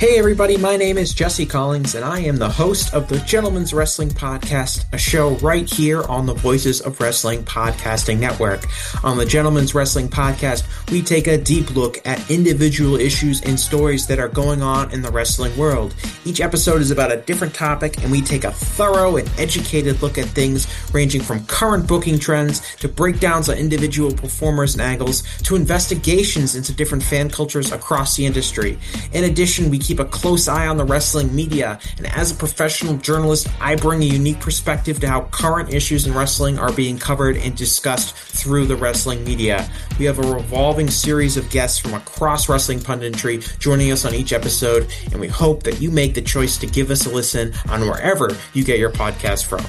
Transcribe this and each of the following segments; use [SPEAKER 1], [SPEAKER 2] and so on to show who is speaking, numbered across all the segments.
[SPEAKER 1] Hey everybody, my name is Jesse Collins, and I am the host of the Gentleman's Wrestling Podcast, a show right here on the Voices of Wrestling Podcasting Network. On the Gentleman's Wrestling Podcast, we take a deep look at individual issues and stories that are going on in the wrestling world. Each episode is about a different topic, and we take a thorough and educated look at things ranging from current booking trends to breakdowns on individual performers and angles to investigations into different fan cultures across the industry. In addition, we keep a close eye on the wrestling media, and as a professional journalist, I bring a unique perspective to how current issues in wrestling are being covered and discussed through the wrestling media. We have a revolving series of guests from across wrestling punditry joining us on each episode, and we hope that you make the choice to give us a listen on wherever you get your podcast from.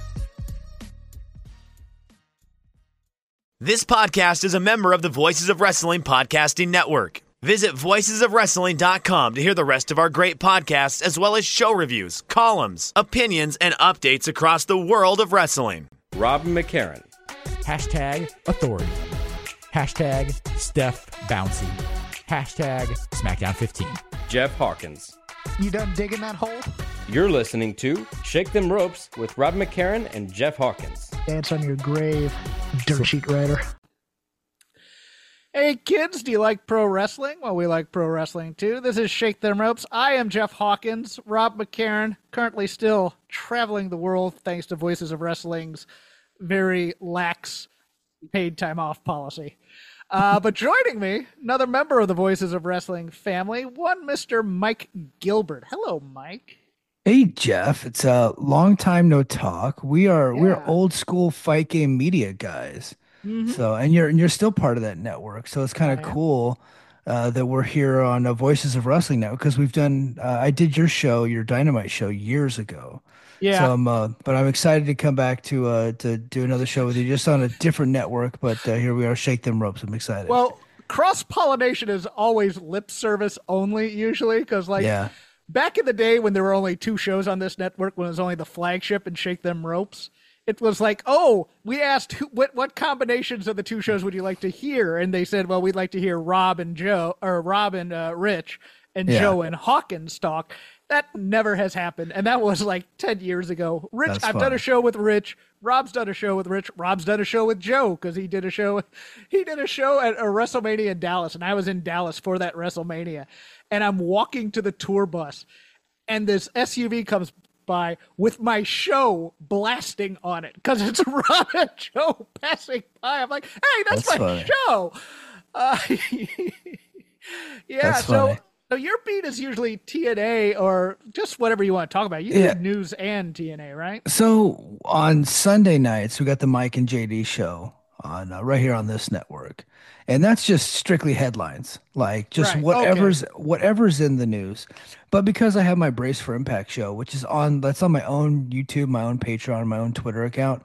[SPEAKER 2] This podcast is a member of the Voices of Wrestling Podcasting Network. Visit voicesofwrestling.com to hear the rest of our great podcasts, as well as show reviews, columns, opinions, and updates across the world of wrestling.
[SPEAKER 3] Rob McCarran.
[SPEAKER 4] Hashtag authority. Hashtag Steph Bouncy. Hashtag SmackDown 15.
[SPEAKER 3] Jeff Hawkins.
[SPEAKER 5] You done digging that hole?
[SPEAKER 3] You're listening to Shake Them Ropes with Rob McCarran and Jeff Hawkins.
[SPEAKER 5] Dance on your grave, dirt sheet writer.
[SPEAKER 6] Hey kids, do you like pro wrestling? Well, we like pro wrestling too. This is Shake Them Ropes. I am Jeff Hawkins. Rob McCarran, currently still traveling the world thanks to Voices of Wrestling's very lax paid time off policy. But joining me, another member of the Voices of Wrestling family, one Mr. Mike Gilbert. Hello, Mike.
[SPEAKER 7] Hey Jeff, it's a long time no talk. We're old school fight game media guys. Mm-hmm. So, and you're still part of that network. So it's kind of cool that we're here on Voices of Wrestling now, because we've done. I did your show, your Dynamite show, years ago.
[SPEAKER 6] Yeah.
[SPEAKER 7] So but I'm excited to come back to do another show with you, just on a different network. But here we are, Shake Them Ropes. I'm excited.
[SPEAKER 6] Well, cross pollination is always lip service only, usually, because back in the day when there were only two shows on this network, when it was only the Flagship and Shake Them Ropes. It was like, oh, we asked what combinations of the two shows would you like to hear? And they said, well, we'd like to hear Rob and Rich and Joe and Hawkins talk. That never has happened. And that was like 10 years ago. I've done a show with Rich. Rob's done a show with Rich. Rob's done a show with Joe, because he did a show at a WrestleMania in Dallas. And I was in Dallas for that WrestleMania. And I'm walking to the tour bus, and this SUV comes by with my show blasting on it, because it's Rob and Joe passing by. I'm like, hey, that's my funny show. So your beat is usually TNA or just whatever you want to talk about. You do news and TNA, right?
[SPEAKER 7] So on Sunday nights, we got the Mike and JD show on right here on this network. And that's just strictly headlines, like just whatever's in the news. But because I have my Brace for Impact show, which is on my own YouTube, my own Patreon, my own Twitter account,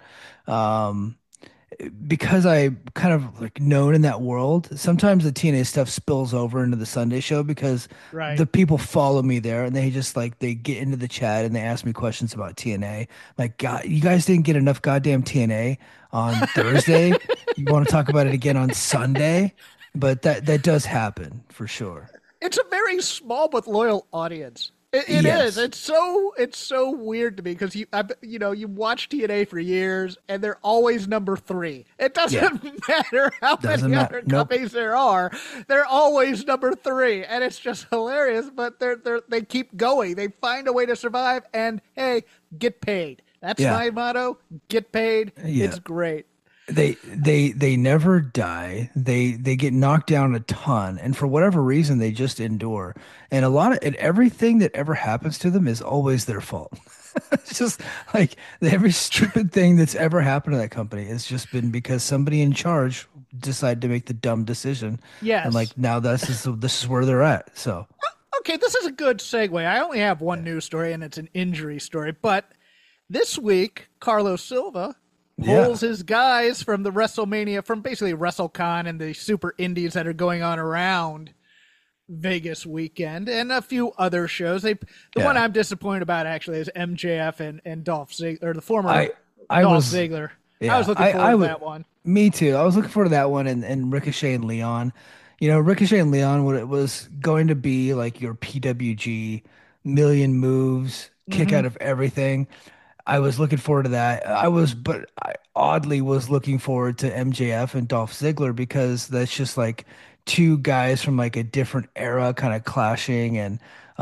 [SPEAKER 7] because I kind of like known in that world, sometimes the TNA stuff spills over into the Sunday show, because the people follow me there, and they just they get into the chat and they ask me questions about TNA. Like, God, you guys didn't get enough goddamn TNA on Thursday. You want to talk about it again on Sunday? But that does happen for sure.
[SPEAKER 6] It's a very small but loyal audience. It is. It's so weird to me, because you watch TNA for years and they're always number 3. It doesn't matter how many other companies there are. They're always number 3, and it's just hilarious. But they keep going. They find a way to survive, and hey, get paid. That's my motto. Get paid. Yeah. It's great.
[SPEAKER 7] They never die. They get knocked down a ton, and for whatever reason, they just endure. And everything that ever happens to them is always their fault. It's just like every stupid thing that's ever happened to that company has just been because somebody in charge decided to make the dumb decision.
[SPEAKER 6] Yes.
[SPEAKER 7] And now this is where they're at. So
[SPEAKER 6] okay, this is a good segue. I only have one news story, and it's an injury story. But this week, Carlos Silva pulls his guys from the WrestleMania, from basically WrestleCon and the super indies that are going on around Vegas weekend, and a few other shows. The one I'm disappointed about actually is MJF and Dolph Ziggler, or the former Dolph Ziggler. Yeah, I was looking forward to that one.
[SPEAKER 7] Me too. I was looking forward to that one, and Ricochet and Leon. Ricochet and Leon, what it was going to be like your PWG million moves, kick out of everything. I was looking forward to that. But I oddly was looking forward to MJF and Dolph Ziggler because that's just like two guys from like a different era kind of clashing. And,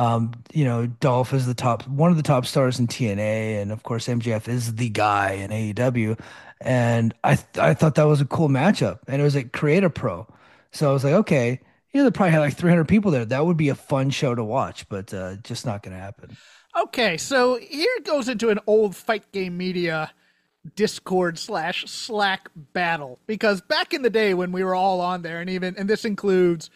[SPEAKER 7] Dolph is one of the top stars in TNA. And of course, MJF is the guy in AEW. And I thought that was a cool matchup. And it was at Creative Pro. So I was like, okay, they probably had like 300 people there. That would be a fun show to watch, but just not going to happen.
[SPEAKER 6] Okay, so here it goes into an old Fight Game Media Discord / Slack battle, because back in the day when we were all on there, and this includes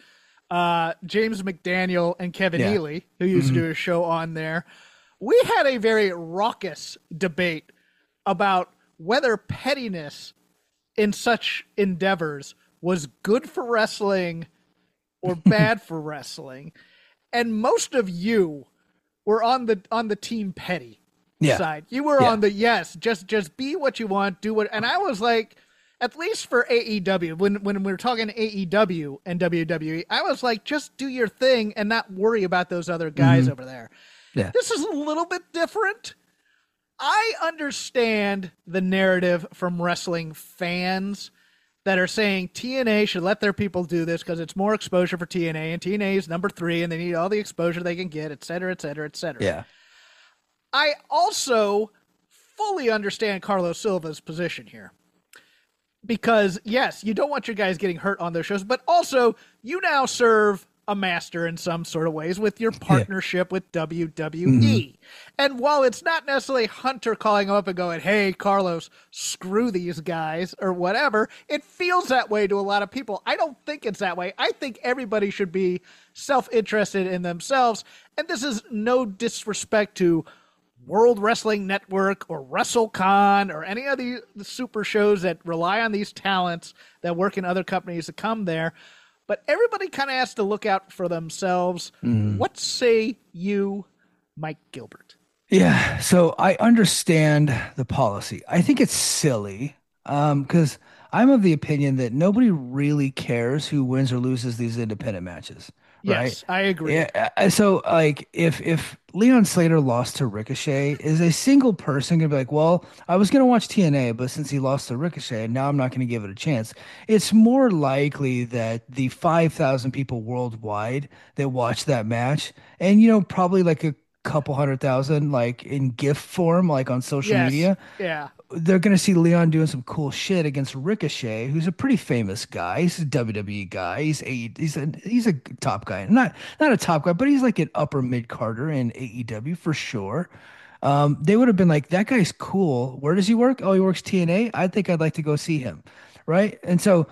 [SPEAKER 6] James McDaniel and Kevin Healy, who used to do a show on there, we had a very raucous debate about whether pettiness in such endeavors was good for wrestling or bad for wrestling. And most of you were on the team petty side. You were on the just be what you want, do what. And I was like, at least for AEW, when we were talking AEW and WWE, I was like, just do your thing and not worry about those other guys over there. Yeah. This is a little bit different. I understand the narrative from wrestling fans that are saying TNA should let their people do this because it's more exposure for TNA, and TNA is number 3, and they need all the exposure they can get, et cetera, et cetera, et cetera.
[SPEAKER 7] Yeah.
[SPEAKER 6] I also fully understand Carlos Silva's position here. Because, yes, you don't want your guys getting hurt on their shows, but also you now serve a master in some sort of ways with your partnership with WWE. And while it's not necessarily Hunter calling him up and going, hey, Carlos, screw these guys or whatever, it feels that way to a lot of people. I don't think it's that way. I think everybody should be self-interested in themselves. And this is no disrespect to World Wrestling Network or WrestleCon or any of the super shows that rely on these talents that work in other companies to come there. But everybody kind of has to look out for themselves. What say you, Mike Gilbert?
[SPEAKER 7] Yeah, so I understand the policy. I think it's silly because I'm of the opinion that nobody really cares who wins or loses these independent matches. Right?
[SPEAKER 6] Yes, I agree.
[SPEAKER 7] Yeah, so like if Leon Slater lost to Ricochet, is a single person gonna be like, well, I was gonna watch TNA, but since he lost to Ricochet, now I'm not gonna give it a chance. It's more likely that the 5,000 people worldwide that watch that match, and probably like a couple 100,000 like in GIF form, like on social media.
[SPEAKER 6] Yeah.
[SPEAKER 7] They're going to see Leon doing some cool shit against Ricochet, who's a pretty famous guy. He's a WWE guy. He's a top guy. Not a top guy, but he's like an upper mid-carder in AEW for sure. They would have been like, that guy's cool. Where does he work? Oh, he works TNA. I think I'd like to go see him. Right. And so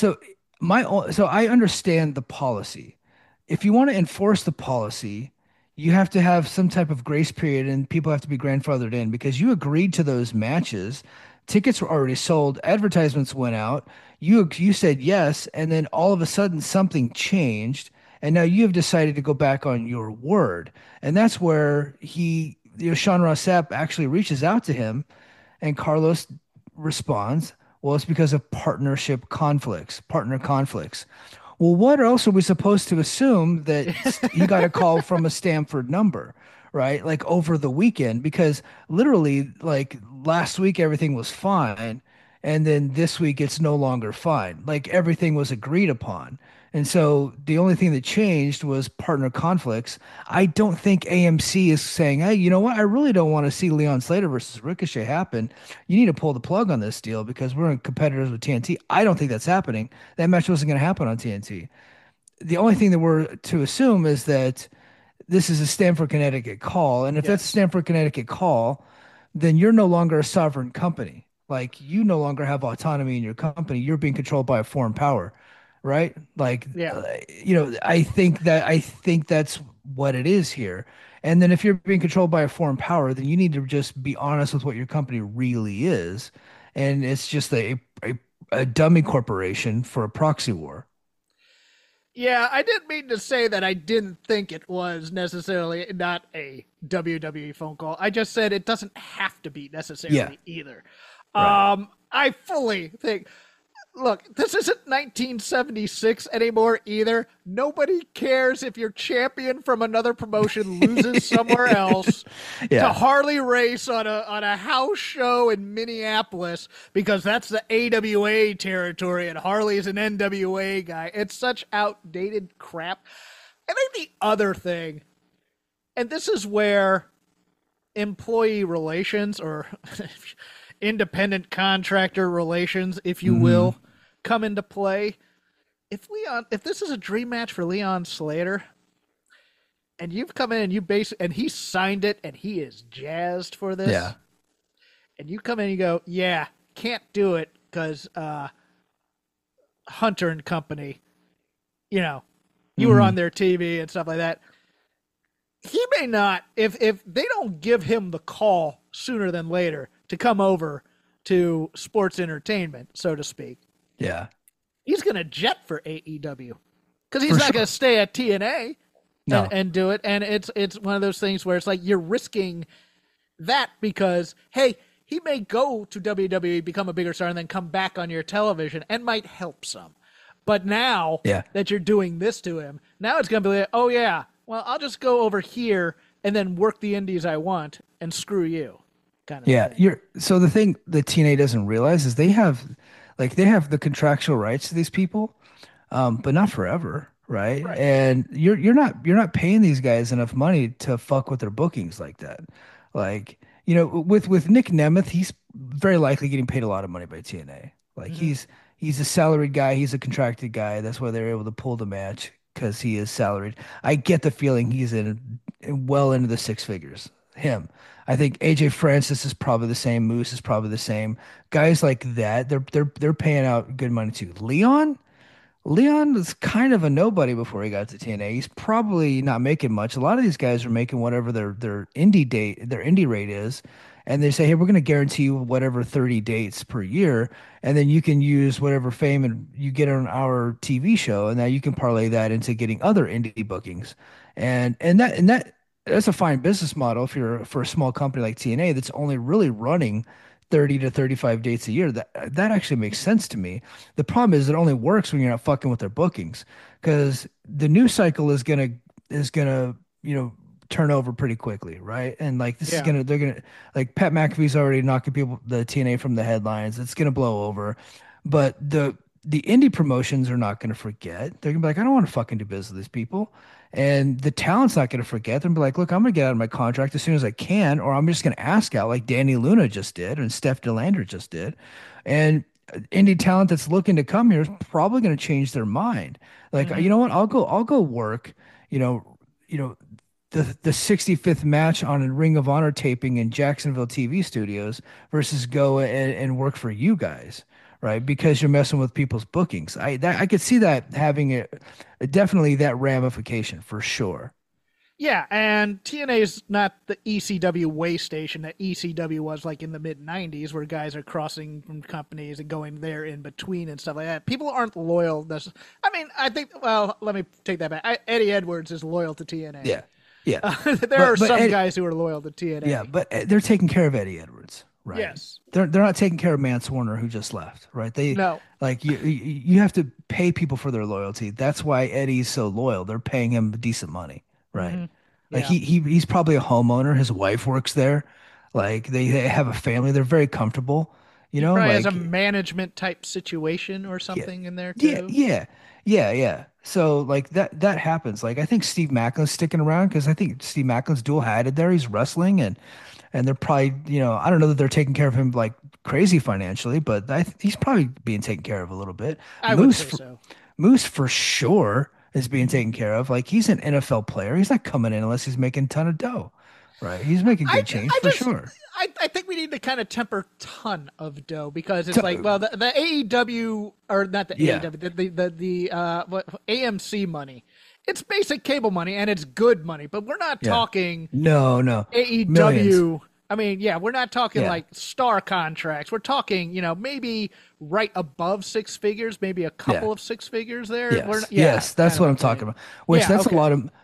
[SPEAKER 7] I understand the policy. If you want to enforce the policy, you have to have some type of grace period and people have to be grandfathered in because you agreed to those matches. Tickets were already sold. Advertisements went out. You said yes. And then all of a sudden something changed. And now you have decided to go back on your word. And that's where Sean Ross Sapp actually reaches out to him and Carlos responds, well, it's because of partner conflicts. Well, what else are we supposed to assume that he got a call from a Stanford number, right? Like over the weekend, because literally like last week, everything was fine. And then this week it's no longer fine. Like everything was agreed upon. And so the only thing that changed was partner conflicts. I don't think AMC is saying, hey, you know what? I really don't want to see Leon Slater versus Ricochet happen. You need to pull the plug on this deal because we're in competitors with TNT. I don't think that's happening. That match wasn't going to happen on TNT. The only thing that we're to assume is that this is a Stamford, Connecticut call. And if that's a Stamford, Connecticut call, then you're no longer a sovereign company. Like you no longer have autonomy in your company. You're being controlled by a foreign power. Right? Like, I think that's what it is here. And then if you're being controlled by a foreign power, then you need to just be honest with what your company really is. And it's just a dummy corporation for a proxy war.
[SPEAKER 6] Yeah, I didn't mean to say that I didn't think it was necessarily not a WWE phone call. I just said it doesn't have to be necessarily either. Right. I fully think... look, this isn't 1976 anymore either. Nobody cares if your champion from another promotion loses somewhere else to Harley Race on a house show in Minneapolis because that's the AWA territory and Harley's an NWA guy. It's such outdated crap. I think the other thing, and this is where employee relations or independent contractor relations, if you will, come into play. If this is a dream match for Leon Slater, and you've come in and and he signed it and he is jazzed for this, and you come in and you go, yeah, can't do it because Hunter and company, you were on their TV and stuff like that. He may not, if they don't give him the call sooner than later to come over to sports entertainment, so to speak.
[SPEAKER 7] Yeah.
[SPEAKER 6] He's going to jet for AEW because he's not going to stay at TNA and do it. And it's one of those things where it's like you're risking that because, hey, he may go to WWE, become a bigger star, and then come back on your television and might help some. But now that you're doing this to him, now it's going to be like, oh, yeah, well, I'll just go over here and then work the indies I want and screw you. Kind of thing.
[SPEAKER 7] So the thing that TNA doesn't realize is they have the contractual rights to these people, but not forever, right? And you're not paying these guys enough money to fuck with their bookings like that. Like, with Nick Nemeth, he's very likely getting paid a lot of money by TNA. Like he's a salaried guy, he's a contracted guy. That's why they're able to pull the match because he is salaried. I get the feeling he's well into the six figures. Him. I think AJ Francis is probably the same. Moose is probably the same. Guys like that, they're paying out good money too. Leon was kind of a nobody before he got to TNA. He's probably not making much. A lot of these guys are making whatever their indie rate is, and they say, hey, we're going to guarantee you whatever 30 dates per year, and then you can use whatever fame and you get on our TV show, and now you can parlay that into getting other indie bookings, and that's a fine business model for a small company like TNA that's only really running 30 to 35 dates a year. That actually makes sense to me. The problem is it only works when you're not fucking with their bookings because the news cycle is gonna turn over pretty quickly, right? And like they're gonna like Pat McAfee's already knocking the TNA from the headlines. It's gonna blow over, but the indie promotions are not gonna forget. They're gonna be like, I don't want to fucking do business with these people. And the talent's not going to forget. They're going to be like, look, I'm going to get out of my contract as soon as I can, or I'm just going to ask out like Danny Luna just did and Steph DeLander just did. And indie talent that's looking to come here is probably going to change their mind. Like, you know what? I'll go work, the 65th match on a Ring of Honor taping in Jacksonville TV studios versus go and work for you guys. Right, because you're messing with people's bookings. I could see that having definitely that ramification for sure.
[SPEAKER 6] Yeah, and TNA is not the ECW way station that ECW was like in the mid '90s, where guys are crossing from companies and going there in between and stuff like that. People aren't loyal. I think. Well, let me take that back. Eddie Edwards is loyal to TNA.
[SPEAKER 7] Yeah.
[SPEAKER 6] There are some guys who are loyal to TNA.
[SPEAKER 7] Yeah, but they're taking care of Eddie Edwards. Right.
[SPEAKER 6] Yes.
[SPEAKER 7] They're not taking care of Mance Warner, who just left, right? You have to pay people for their loyalty. That's why Eddie's so loyal. They're paying him decent money, right? Mm-hmm. Like he's probably a homeowner. His wife works there. Like they have a family. They're very comfortable. He probably
[SPEAKER 6] has a management type situation or something in there too.
[SPEAKER 7] Yeah. So like that happens. Like I think Steve Macklin's sticking around because I think Steve Macklin's dual-hatted there. He's wrestling and they're probably, I don't know that they're taking care of him like crazy financially, but he's probably being taken care of a little bit.
[SPEAKER 6] I would say so.
[SPEAKER 7] Moose for sure is being taken care of. Like he's an NFL player. He's not coming in unless he's making a ton of dough, right? He's making good change for sure.
[SPEAKER 6] I think we need to kind of temper ton of dough because it's like, well, the AEW or not the AEW, the AMC money. It's basic cable money and it's good money, but we're not talking
[SPEAKER 7] no
[SPEAKER 6] AEW.
[SPEAKER 7] Millions.
[SPEAKER 6] I mean, we're not talking like star contracts. We're talking, maybe right above six figures, maybe a couple of six figures there.
[SPEAKER 7] Yes, that's what I'm talking about. Which that's a lot of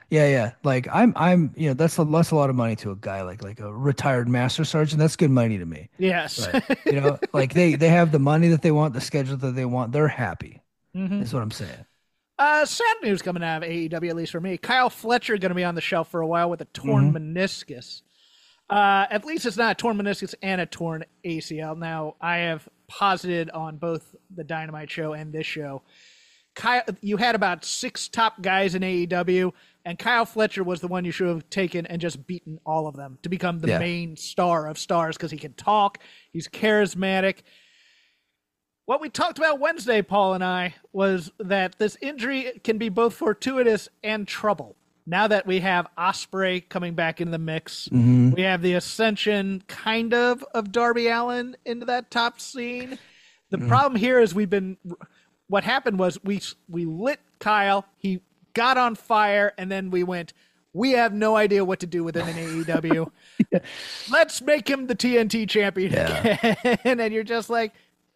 [SPEAKER 7] Yeah. Like that's a lot of money to a guy like a retired master sergeant. That's good money to me.
[SPEAKER 6] Yes.
[SPEAKER 7] But, like they have the money that they want, the schedule that they want. They're happy.
[SPEAKER 6] Mm-hmm.
[SPEAKER 7] Is what I'm saying.
[SPEAKER 6] Sad news coming out of AEW, at least for me. Kyle Fletcher going to be on the shelf for a while with a torn meniscus. At least it's not a torn meniscus and a torn ACL. Now, I have posited on both the Dynamite show and this show. Kyle, you had about 6 top guys in AEW, and Kyle Fletcher was the one you should have taken and just beaten all of them to become the main star of stars because he can talk, he's charismatic. What we talked about Wednesday, Paul and I, was that this injury can be both fortuitous and trouble. Now that we have Ospreay coming back into the mix, we have the ascension kind of Darby Allin into that top scene. The problem here is what happened was we lit Kyle, he got on fire, and then we went, we have no idea what to do with him in AEW. Let's make him the TNT champion again. And you're just like,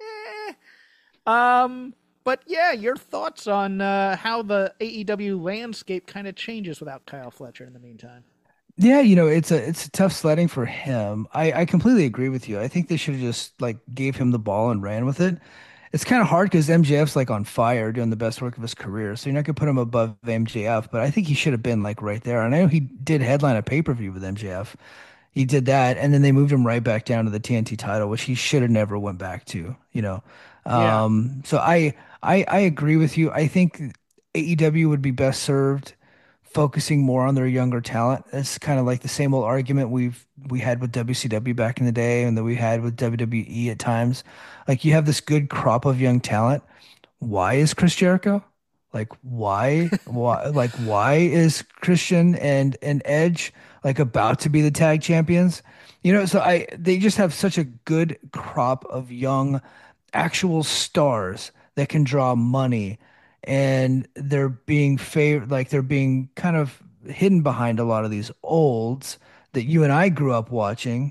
[SPEAKER 6] But yeah, your thoughts on how the AEW landscape kind of changes without Kyle Fletcher in the meantime.
[SPEAKER 7] Yeah, it's a tough sledding for him. I completely agree with you. I think they should have just like gave him the ball and ran with it. It's kind of hard because MJF's like on fire doing the best work of his career. So you're not gonna put him above MJF, but I think he should have been like right there. And I know he did headline a pay-per-view with MJF. He did that, and then they moved him right back down to the TNT title, which he should have never went back to, So I agree with you. I think AEW would be best served focusing more on their younger talent. It's kind of like the same old argument we had with WCW back in the day and that we had with WWE at times. Like you have this good crop of young talent. Why is Chris Jericho? Like why is Christian and Edge like about to be the tag champions? So they just have such a good crop of young actual stars that can draw money, and they're being favored, like they're being kind of hidden behind a lot of these olds that you and I grew up watching.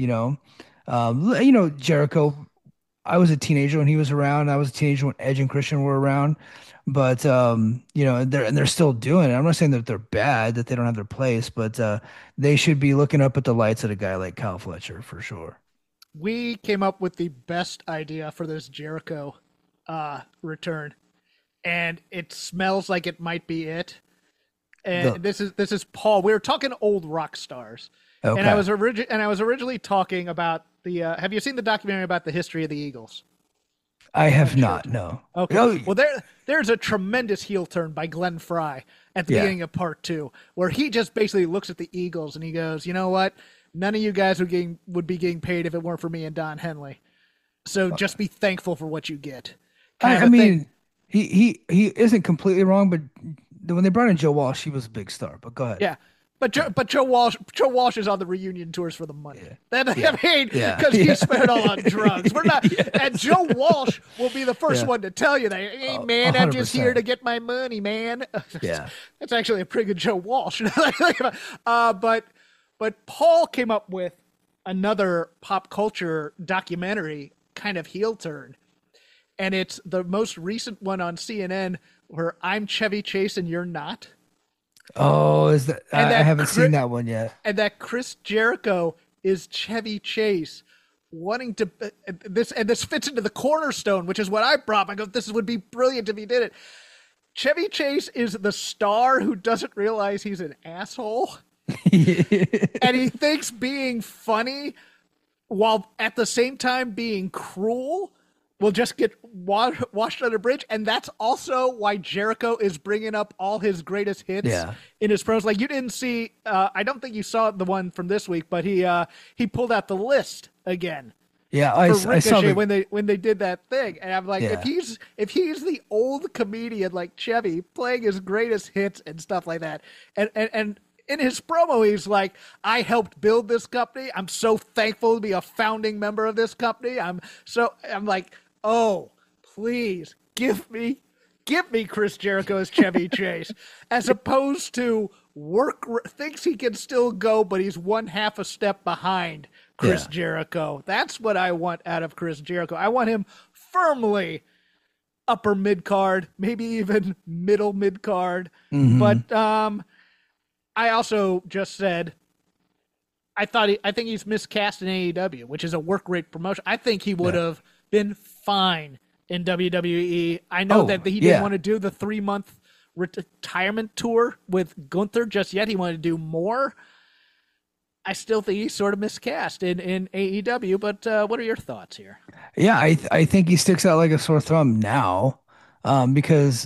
[SPEAKER 7] Jericho. I was a teenager when he was around. I was a teenager when Edge and Christian were around. But they're still doing it. I'm not saying that they're bad, that they don't have their place, but they should be looking up at the lights at a guy like Kyle Fletcher for sure.
[SPEAKER 6] We came up with the best idea for this Jericho return, and it smells like it might be it. And this is Paul. We were talking old rock stars, okay. And I was originally talking about the. Have you seen the documentary about the history of the Eagles?
[SPEAKER 7] I have not, no.
[SPEAKER 6] Okay. Well, there's a tremendous heel turn by Glenn Fry at the beginning of part 2, where he just basically looks at the Eagles and he goes, you know what? None of you guys would be getting paid if it weren't for me and Don Henley. So just be thankful for what you get.
[SPEAKER 7] I mean, he isn't completely wrong, but when they brought in Joe Walsh, he was a big star. But go ahead.
[SPEAKER 6] Yeah. But Joe Walsh is on the reunion tours for the money. Because he spent it all on drugs. We're not, and Joe Walsh will be the first one to tell you that. Hey man, 100%. I'm just here to get my money, man.
[SPEAKER 7] Yeah,
[SPEAKER 6] that's actually a pretty good Joe Walsh. But Paul came up with another pop culture documentary kind of heel turn, and it's the most recent one on CNN where I'm Chevy Chase and you're not.
[SPEAKER 7] Oh, is that? I haven't seen that one yet.
[SPEAKER 6] And that Chris Jericho is Chevy Chase wanting to this fits into the cornerstone, which is what I brought. I go, this would be brilliant if he did it. Chevy Chase is the star who doesn't realize he's an asshole, and he thinks being funny while at the same time being cruel will just get washed under a bridge. And that's also why Jericho is bringing up all his greatest hits in his pros. Like you didn't see, I don't think you saw the one from this week, but he pulled out the list again.
[SPEAKER 7] Yeah, I saw
[SPEAKER 6] when they did that thing. And I'm like, if he's the old comedian like Chevy playing his greatest hits and stuff like that, and in his promo, he's like, I helped build this company. I'm so thankful to be a founding member of this company. I'm like, oh, please give me Chris Jericho as Chevy Chase, as opposed to thinks he can still go, but he's 1/2 a step behind Chris Jericho. That's what I want out of Chris Jericho. I want him firmly upper mid card, maybe even middle mid card. Mm-hmm. But I also just said I think he's miscast in AEW, which is a work rate promotion. I think he would have been fine in WWE. I know that he didn't want to do the 3-month retirement tour with Gunther just yet. He wanted to do more. I still think he's sort of miscast in AEW, but what are your thoughts here?
[SPEAKER 7] Yeah, I think he sticks out like a sore thumb now, because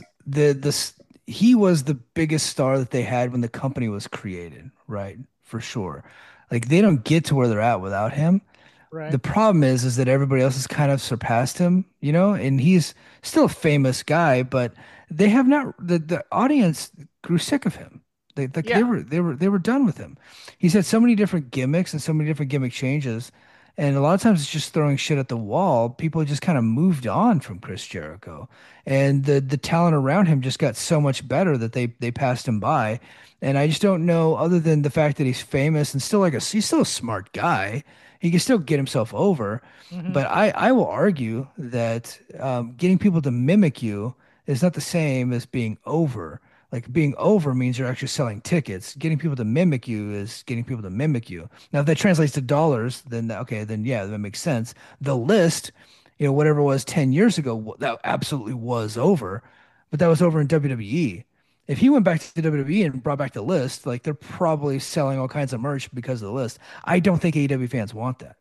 [SPEAKER 7] he was the biggest star that they had when the company was created, right? For sure. Like, they don't get to where they're at without him.
[SPEAKER 6] Right.
[SPEAKER 7] The problem is that everybody else has kind of surpassed him, and he's still a famous guy, but they have not. The audience grew sick of him. They were done with him. He's had so many different gimmicks and so many different gimmick changes, and a lot of times it's just throwing shit at the wall. People just kind of moved on from Chris Jericho, and the talent around him just got so much better that they passed him by. And I just don't know, other than the fact that he's famous and still he's still a smart guy. He can still get himself over. Mm-hmm. But I will argue that getting people to mimic you is not the same as being over. Like, being over means you're actually selling tickets. Getting people to mimic you is getting people to mimic you. Now, if that translates to dollars, then yeah, that makes sense. The List, whatever it was 10 years ago, that absolutely was over, but that was over in WWE. If he went back to WWE and brought back The List, like, they're probably selling all kinds of merch because of The List. I don't think AEW fans want that.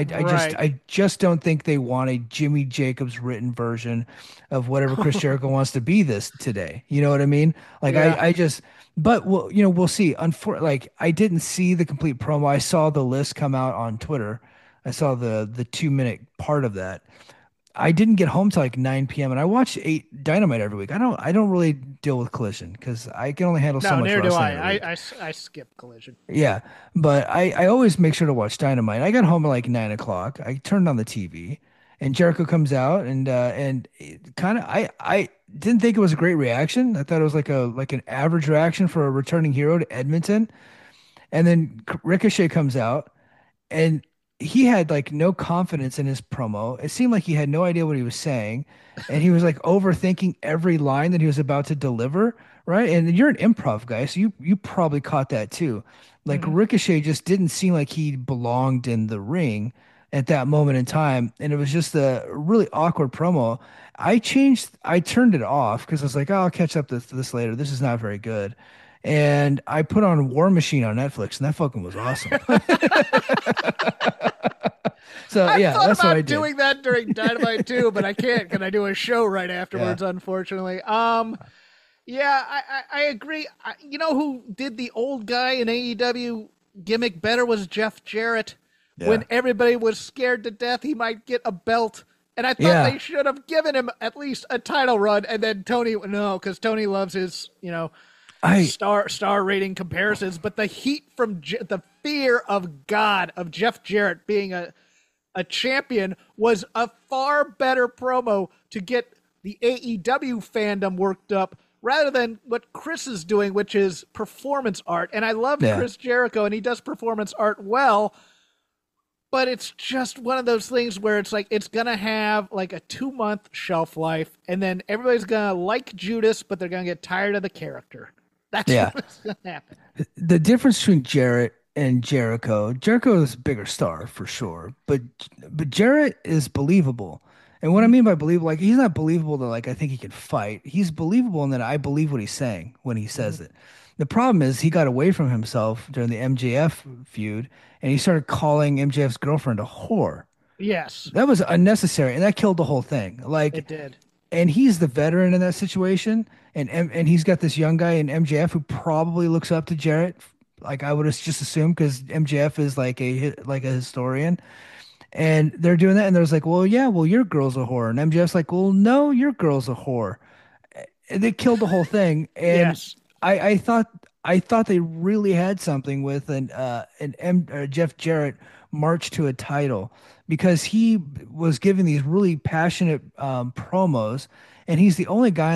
[SPEAKER 7] I just don't think they want a Jimmy Jacobs written version of whatever Chris Jericho wants to be today. You know what I mean? Like, yeah. But we'll see. Like, I didn't see the complete promo. I saw The List come out on Twitter. I saw the 2-minute part of that. I didn't get home till like 9 p.m. and I watch Dynamite every week. I don't really deal with Collision because I can only handle so much wrestling.
[SPEAKER 6] No, neither do I. I skip Collision.
[SPEAKER 7] Yeah, but I always make sure to watch Dynamite. I got home at like 9 o'clock. I turned on the TV, and Jericho comes out, and kind of I didn't think it was a great reaction. I thought it was like an average reaction for a returning hero to Edmonton, and then Ricochet comes out, and he had like no confidence in his promo. It seemed like he had no idea what he was saying, and he was like overthinking every line that he was about to deliver, right? And you're an improv guy, so you probably caught that too. Like, Ricochet just didn't seem like he belonged in the ring at that moment in time, and it was just a really awkward promo. I turned it off because I was like, oh, I'll catch up to this later. This is not very good. And I put on War Machine on Netflix, and that fucking was awesome. So yeah, that's what I did.
[SPEAKER 6] Doing that during Dynamite too, but I can't. Can I do a show right afterwards? Yeah. Unfortunately, yeah, I agree. You know who did the old guy in AEW gimmick better was Jeff Jarrett. Yeah. When everybody was scared to death he might get a belt, and I thought they should have given him at least a title run. And then because Tony loves his star rating comparisons, but the heat from the fear of God of Jeff Jarrett being a champion was a far better promo to get the AEW fandom worked up rather than what Chris is doing, which is performance art. And I love Chris Jericho, and he does performance art well, but it's just one of those things where it's like it's going to have like a 2-month shelf life, and then everybody's going to like Judas, but they're going to get tired of the character. That's what's going to happen.
[SPEAKER 7] The difference between Jarrett and Jericho is a bigger star for sure, but Jarrett is believable. And what I mean by believable, like, he's not believable that like I think he can fight. He's believable in that I believe what he's saying when he says it. The problem is he got away from himself during the MJF feud, and he started calling MJF's girlfriend a whore.
[SPEAKER 6] Yes,
[SPEAKER 7] that was unnecessary, and that killed the whole thing. Like,
[SPEAKER 6] it did.
[SPEAKER 7] And he's the veteran in that situation, and he's got this young guy in MJF who probably looks up to Jarrett. Like, I would just assume, because MJF is like a historian. And they're doing that, and there's like, well, your girl's a whore. And MJF's like, well, no, your girl's a whore. And they killed the whole thing. And
[SPEAKER 6] yes.
[SPEAKER 7] I thought they really had something with Jeff Jarrett march to a title, because he was giving these really passionate promos, and he's the only guy in the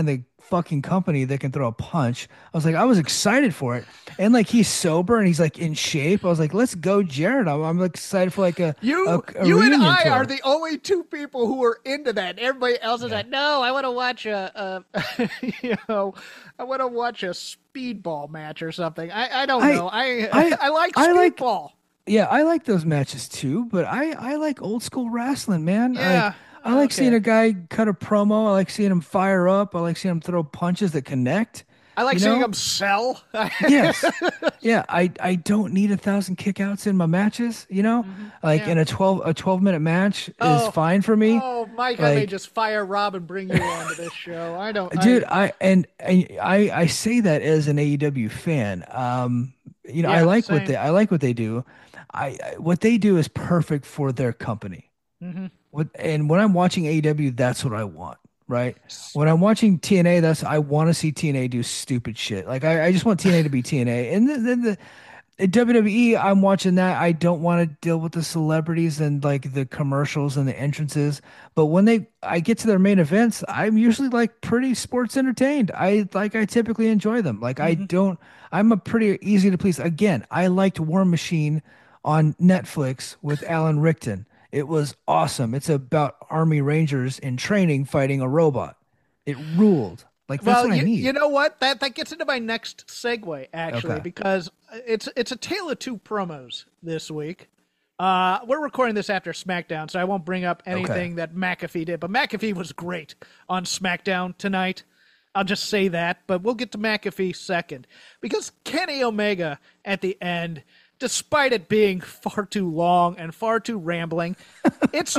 [SPEAKER 7] fucking company that can throw a punch. I was like, I was excited for it. And like, he's sober and he's like in shape. I was like, let's go, Jared. I'm like excited for like a
[SPEAKER 6] you and I are the only two people who are into that. Everybody else is like, no, I want to watch I want to watch a speedball match or something. I don't know. I like speedball.
[SPEAKER 7] Yeah, I like those matches too, but I like old school wrestling, man.
[SPEAKER 6] Yeah.
[SPEAKER 7] I like seeing a guy cut a promo. I like seeing him fire up. I like seeing him throw punches that connect.
[SPEAKER 6] I like seeing him sell.
[SPEAKER 7] Yes. Yeah, I don't need 1,000 kickouts in my matches, you know? In a 12-minute match is fine for me.
[SPEAKER 6] Oh, Mike, I may just fire Rob and bring you onto this show. I don't
[SPEAKER 7] Dude, I say that as an AEW fan. I like what they do. What they do is perfect for their company.
[SPEAKER 6] Mm-hmm.
[SPEAKER 7] And when I'm watching AEW, that's what I want, right? When I'm watching TNA, I want to see TNA do stupid shit. Like I just want TNA to be TNA. And then the WWE, I'm watching that. I don't want to deal with the celebrities and like the commercials and the entrances. But when I get to their main events, I'm usually like pretty sports entertained. I typically enjoy them. Like I'm a pretty easy to please. Again, I liked War Machine on Netflix with Alan Rickton. It was awesome. It's about Army Rangers in training fighting a robot. It ruled. Like that's what I need.
[SPEAKER 6] You know what? That gets into my next segue actually, because it's a tale of two promos this week. We're recording this after SmackDown, so I won't bring up anything that McAfee did, but McAfee was great on SmackDown tonight. I'll just say that, but we'll get to McAfee second, because Kenny Omega at the end, despite it being far too long and far too rambling, it's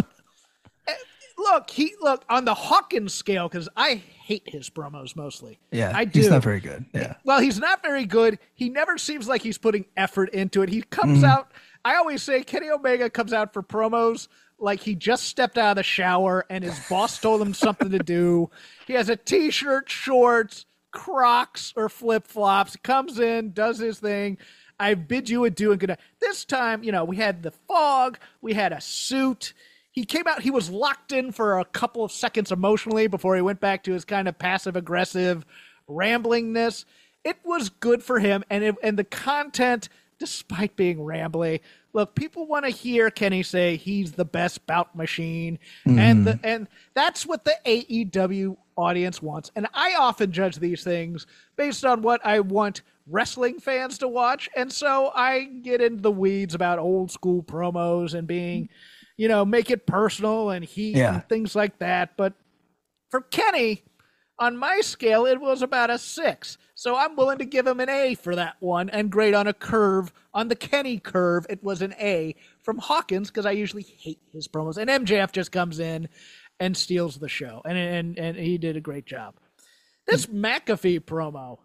[SPEAKER 6] look on the Hawkins scale, because I hate his promos mostly.
[SPEAKER 7] Yeah,
[SPEAKER 6] I do.
[SPEAKER 7] He's not very good. Yeah.
[SPEAKER 6] Well, he's not very good. He never seems like he's putting effort into it. He comes out. I always say Kenny Omega comes out for promos like he just stepped out of the shower and his boss told him something to do. He has a t-shirt, shorts, Crocs, or flip-flops. Comes in, does his thing. I bid you adieu and good night. This time, we had the fog. We had a suit. He came out. He was locked in for a couple of seconds emotionally before he went back to his kind of passive-aggressive ramblingness. It was good for him. And the content, despite being rambly, look, people want to hear Kenny say he's the best bout machine. And that's what the AEW audience wants. And I often judge these things based on what I want wrestling fans to watch, and so I get into the weeds about old school promos and being, make it personal and and things like that. But for Kenny, on my scale, it was about a 6. So I'm willing to give him an A for that one, and grade on a curve. On the Kenny curve, it was an A from Hawkins, because I usually hate his promos. And MJF just comes in and steals the show, and he did a great job. This McAfee promo,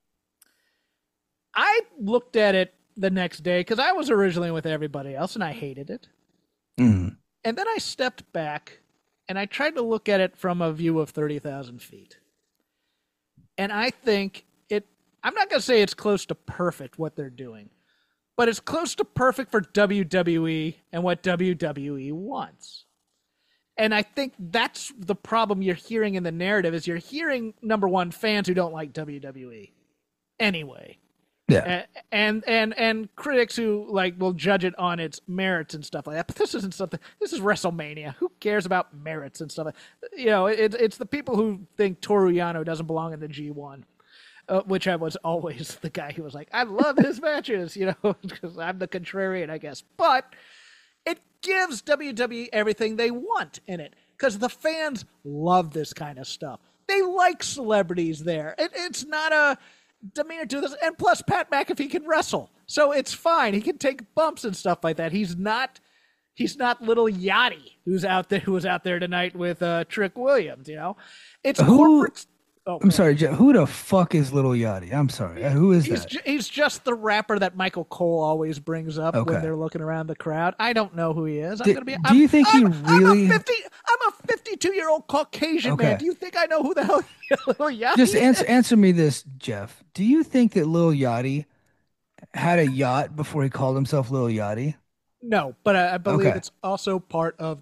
[SPEAKER 6] I looked at it the next day because I was originally with everybody else and I hated it. And then I stepped back and I tried to look at it from a view of 30,000 feet. And I think I'm not going to say it's close to perfect what they're doing, but it's close to perfect for WWE and what WWE wants. And I think that's the problem you're hearing in the narrative is you're hearing, number one, fans who don't like WWE anyway.
[SPEAKER 7] Yeah.
[SPEAKER 6] And critics who will judge it on its merits and stuff like that. But this isn't something. This is WrestleMania. Who cares about merits and stuff? It's the people who think Toru Yano doesn't belong in the G1, which I was always the guy who was like, I love his matches, because I'm the contrarian, I guess. But it gives WWE everything they want in it, because the fans love this kind of stuff. They like celebrities there. It's not a demeanor to this, and plus Pat McAfee can wrestle, so it's fine. He can take bumps and stuff like that. He's not little Yachty who was out there tonight with Trick Williams. It's corporate.
[SPEAKER 7] I'm sorry, Jeff, who the fuck is Little Yachty? I'm sorry, who is that?
[SPEAKER 6] He's just the rapper that Michael Cole always brings up when they're looking around the crowd. I don't know who he is.
[SPEAKER 7] Do you think he really?
[SPEAKER 6] I'm a 52-year-old Caucasian man. Do you think I know who the hell Little Yachty
[SPEAKER 7] is?
[SPEAKER 6] Just
[SPEAKER 7] answer me this, Jeff. Do you think that Little Yachty had a yacht before he called himself Little Yachty?
[SPEAKER 6] No, but I believe it's also part of the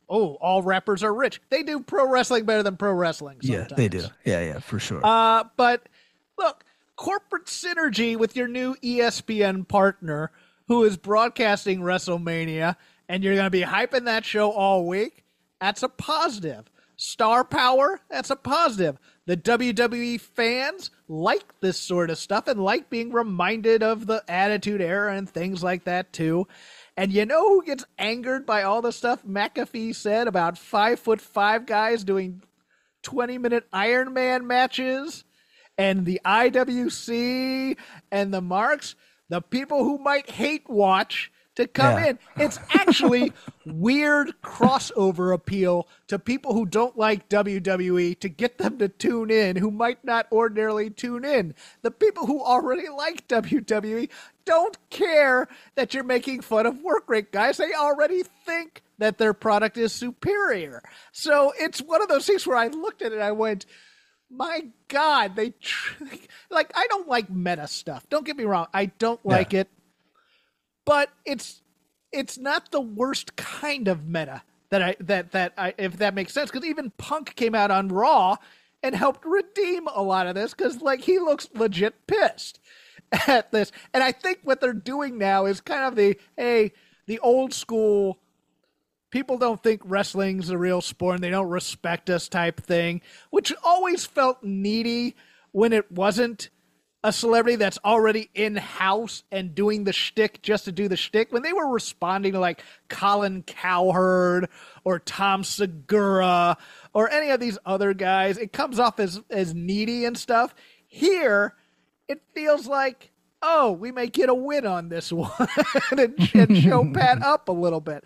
[SPEAKER 6] all rappers are rich. They do pro wrestling better than pro wrestling sometimes.
[SPEAKER 7] Yeah, they do. Yeah, for sure.
[SPEAKER 6] But look, corporate synergy with your new ESPN partner who is broadcasting WrestleMania, and you're going to be hyping that show all week, that's a positive. Star power, that's a positive. The WWE fans like this sort of stuff and like being reminded of the Attitude Era and things like that too. And you know who gets angered by all the stuff McAfee said about 5'5" guys doing 20-minute Iron Man matches and the IWC and the marks? The people who might hate watch to come in. It's actually weird crossover appeal to people who don't like WWE to get them to tune in who might not ordinarily tune in. The people who already like WWE don't care that you're making fun of work rate guys. They already think that their product is superior. So it's one of those things where I looked at it and I went, my God, like, I don't like meta stuff. Don't get me wrong. I don't like it. But it's not the worst kind of meta that I if that makes sense, because even Punk came out on Raw and helped redeem a lot of this because like he looks legit pissed at this, and I think what they're doing now is kind of the old school people don't think wrestling's a real sport and they don't respect us type thing, which always felt needy when it wasn't a celebrity that's already in-house and doing the shtick just to do the shtick. When they were responding to like Colin Cowherd or Tom Segura or any of these other guys, it comes off as needy and stuff. Here, it feels like, oh, we may get a win on this one and show Pat up a little bit.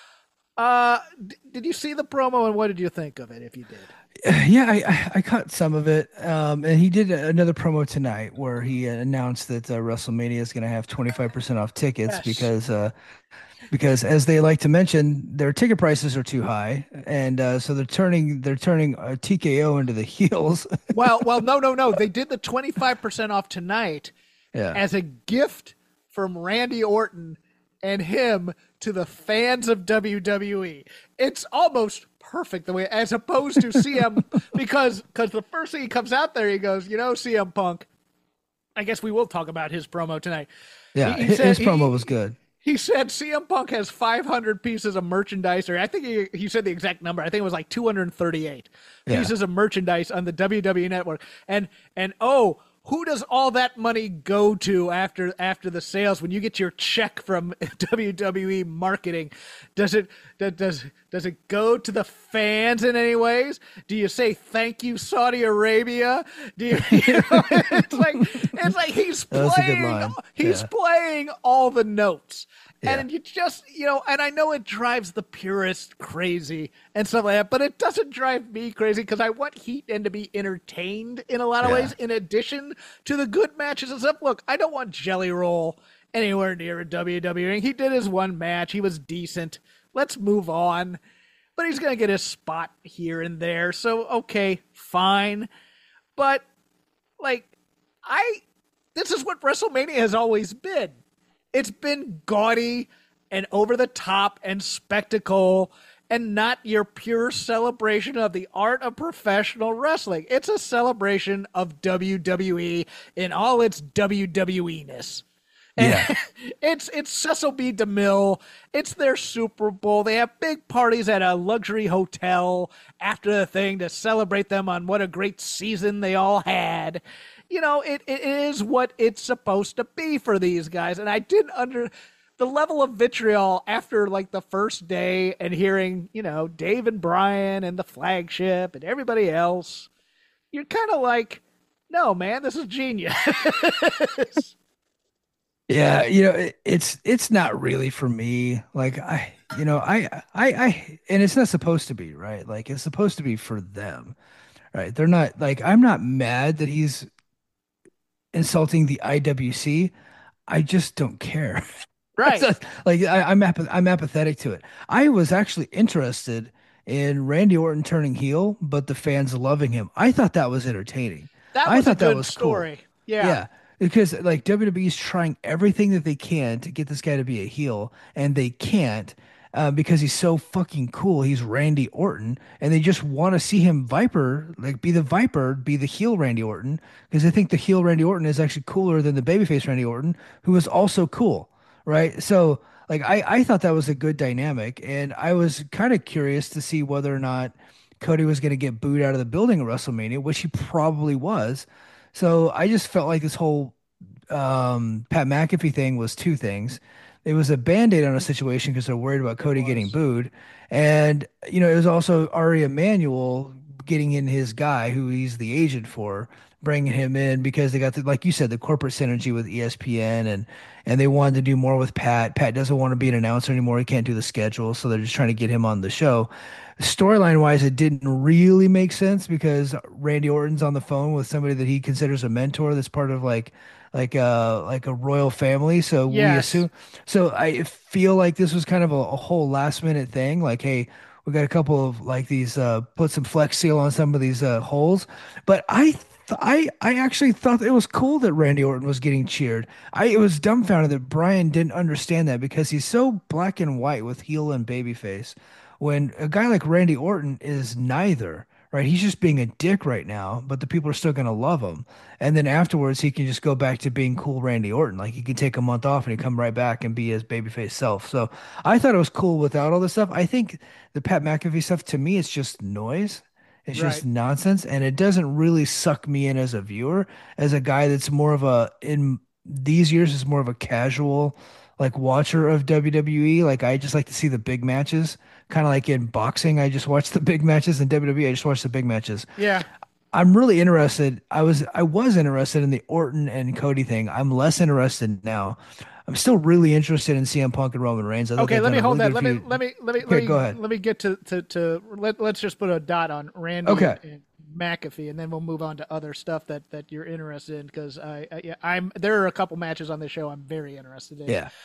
[SPEAKER 6] Did you see the promo and what did you think of it if you did?
[SPEAKER 7] Yeah, I caught some of it. And he did another promo tonight where he announced that WrestleMania is going to have 25% off tickets because as they like to mention, their ticket prices are too high. And so they're turning TKO into the heels.
[SPEAKER 6] Well, no. They did the 25% off tonight as a gift from Randy Orton and him to the fans of WWE. It's almost perfect the way, as opposed to CM, because the first thing he comes out there, he goes, CM Punk, I guess we will talk about his promo tonight.
[SPEAKER 7] Yeah, his promo was good.
[SPEAKER 6] He said CM Punk has 500 pieces of merchandise, or I think he said the exact number. I think it was like 238 pieces of merchandise on the WWE Network. And who does all that money go to after the sales when you get your check from WWE marketing? Does it go to the fans in any ways? Do you say thank you, Saudi Arabia? Do you it's like he's playing all the notes. Yeah. And you just, and I know it drives the purist crazy and stuff like that, but it doesn't drive me crazy because I want Heat and to be entertained in a lot of ways, in addition to the good matches and stuff. Look, I don't want Jelly Roll anywhere near a WWE. He did his one match. He was decent. Let's move on. But he's going to get his spot here and there. So, okay, fine. But, this is what WrestleMania has always been. It's been gaudy and over the top and spectacle and not your pure celebration of the art of professional wrestling. It's a celebration of WWE in all its WWE-ness. Yeah. It's Cecil B. DeMille. It's their Super Bowl. They have big parties at a luxury hotel after the thing to celebrate them on what a great season they all had. It is what it's supposed to be for these guys. And I didn't the level of vitriol after the first day and hearing, Dave and Brian and the Flagship and everybody else. You're kind of like, no, man, this is genius.
[SPEAKER 7] Yeah, it's not really for me. I and it's not supposed to be, right? It's supposed to be for them, right? They're not I'm not mad that he's insulting the IWC. I just don't care.
[SPEAKER 6] Right.
[SPEAKER 7] I'm apathetic to it. I was actually interested in Randy Orton turning heel, but the fans loving him. I thought that was entertaining.
[SPEAKER 6] I thought that was story. Cool.
[SPEAKER 7] Yeah. Because WWE's trying everything that they can to get this guy to be a heel, and they can't. because he's so fucking cool. He's Randy Orton, and they just want to see him be the heel Randy Orton, because they think the heel Randy Orton is actually cooler than the babyface Randy Orton, who is also cool, right? So like I thought that was a good dynamic, and I was kind of curious to see whether or not Cody was going to get booed out of the building at WrestleMania, which he probably was. So I just felt like this whole Pat McAfee thing was two things. It was a band-aid on a situation because they're worried about Cody getting booed. And, it was also Ari Emanuel getting in his guy who he's the agent for, bringing him in because they got like you said, the corporate synergy with ESPN, and they wanted to do more with Pat. Pat doesn't want to be an announcer anymore. He can't do the schedule. So they're just trying to get him on the show. Storyline wise, it didn't really make sense because Randy Orton's on the phone with somebody that he considers a mentor that's part of like a royal family. So we assume. So I feel like this was kind of a whole last minute thing. Like, hey, we got a couple of like these put some Flex Seal on some of these holes. But I actually thought it was cool that Randy Orton was getting cheered. It was dumbfounded that Brian didn't understand that because he's so black and white with heel and babyface. When a guy like Randy Orton is neither, right? He's just being a dick right now, but the people are still going to love him. And then afterwards, he can just go back to being cool Randy Orton. Like he can take a month off and he come right back and be his babyface self. So I thought it was cool without all this stuff. I think the Pat McAfee stuff, to me, it's just noise. It's just nonsense. And it doesn't really suck me in as a viewer, as a guy that's in these years is more of a casual like watcher of WWE. Like I just like to see the big matches, kind of like in boxing. I just watch the big matches. In WWE, I just watch the big matches.
[SPEAKER 6] Yeah.
[SPEAKER 7] I'm really interested. I was interested in the Orton and Cody thing. I'm less interested now. I'm still really interested in CM Punk and Roman Reigns.
[SPEAKER 6] Okay, let me hold that. Let me
[SPEAKER 7] go ahead.
[SPEAKER 6] Let me get to let's just put a dot on Randy and McAfee, and then we'll move on to other stuff that you're interested in, because I'm there are a couple matches on this show I'm very interested in.
[SPEAKER 7] Yeah.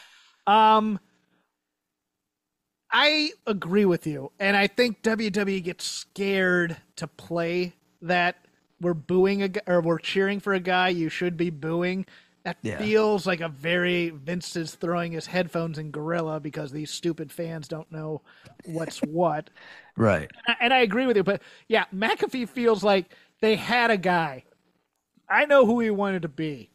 [SPEAKER 6] I agree with you, and I think WWE gets scared to play that we're booing or we're cheering for a guy you should be booing. That feels like a very Vince is throwing his headphones in Gorilla because these stupid fans don't know what's what.
[SPEAKER 7] Right.
[SPEAKER 6] And I agree with you, but yeah, McAfee feels like they had a guy. I know who he wanted to be.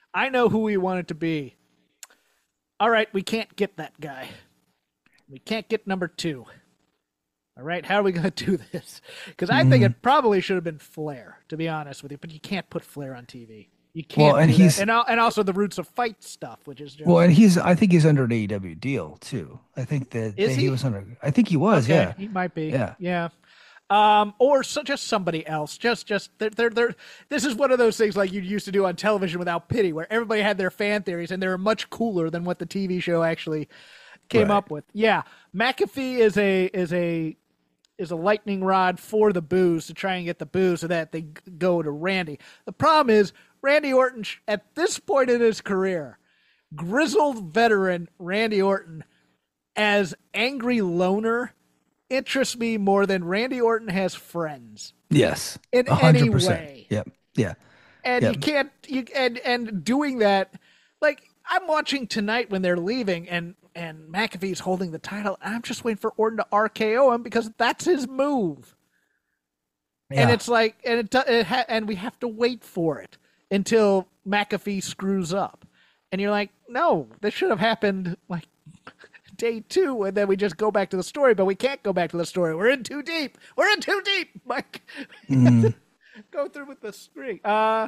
[SPEAKER 6] All right, we can't get that guy. We can't get number 2. All right, how are we going to do this? Because I think it probably should have been Flair, to be honest with you, but you can't put Flair on TV. You can't. Well, and also the Roots of Fight stuff, which is just...
[SPEAKER 7] Well, and I think he's under an AEW deal too. I think that he was under. I think he was.
[SPEAKER 6] Okay,
[SPEAKER 7] yeah,
[SPEAKER 6] he might be.
[SPEAKER 7] Yeah.
[SPEAKER 6] Or just somebody else. Just they're. This is one of those things like you used to do on television without pity, where everybody had their fan theories and they were much cooler than what the TV show actually came up with. Yeah, McAfee is a lightning rod for the boos to try and get the boos so that they go to Randy. The problem is Randy Orton, at this point in his career, grizzled veteran Randy Orton as angry loner interests me more than Randy Orton has friends.
[SPEAKER 7] Yes.
[SPEAKER 6] In 100%. Any way.
[SPEAKER 7] Yep. Yeah.
[SPEAKER 6] And you can't, and doing that, like I'm watching tonight when they're leaving and McAfee's holding the title. I'm just waiting for Orton to RKO him because that's his move. Yeah. And it's like, and we have to wait for it until McAfee screws up. And you're like, no, this should have happened like day 2, and then we just go back to the story, but we can't go back to the story. We're in too deep, Mike. Go through with the string.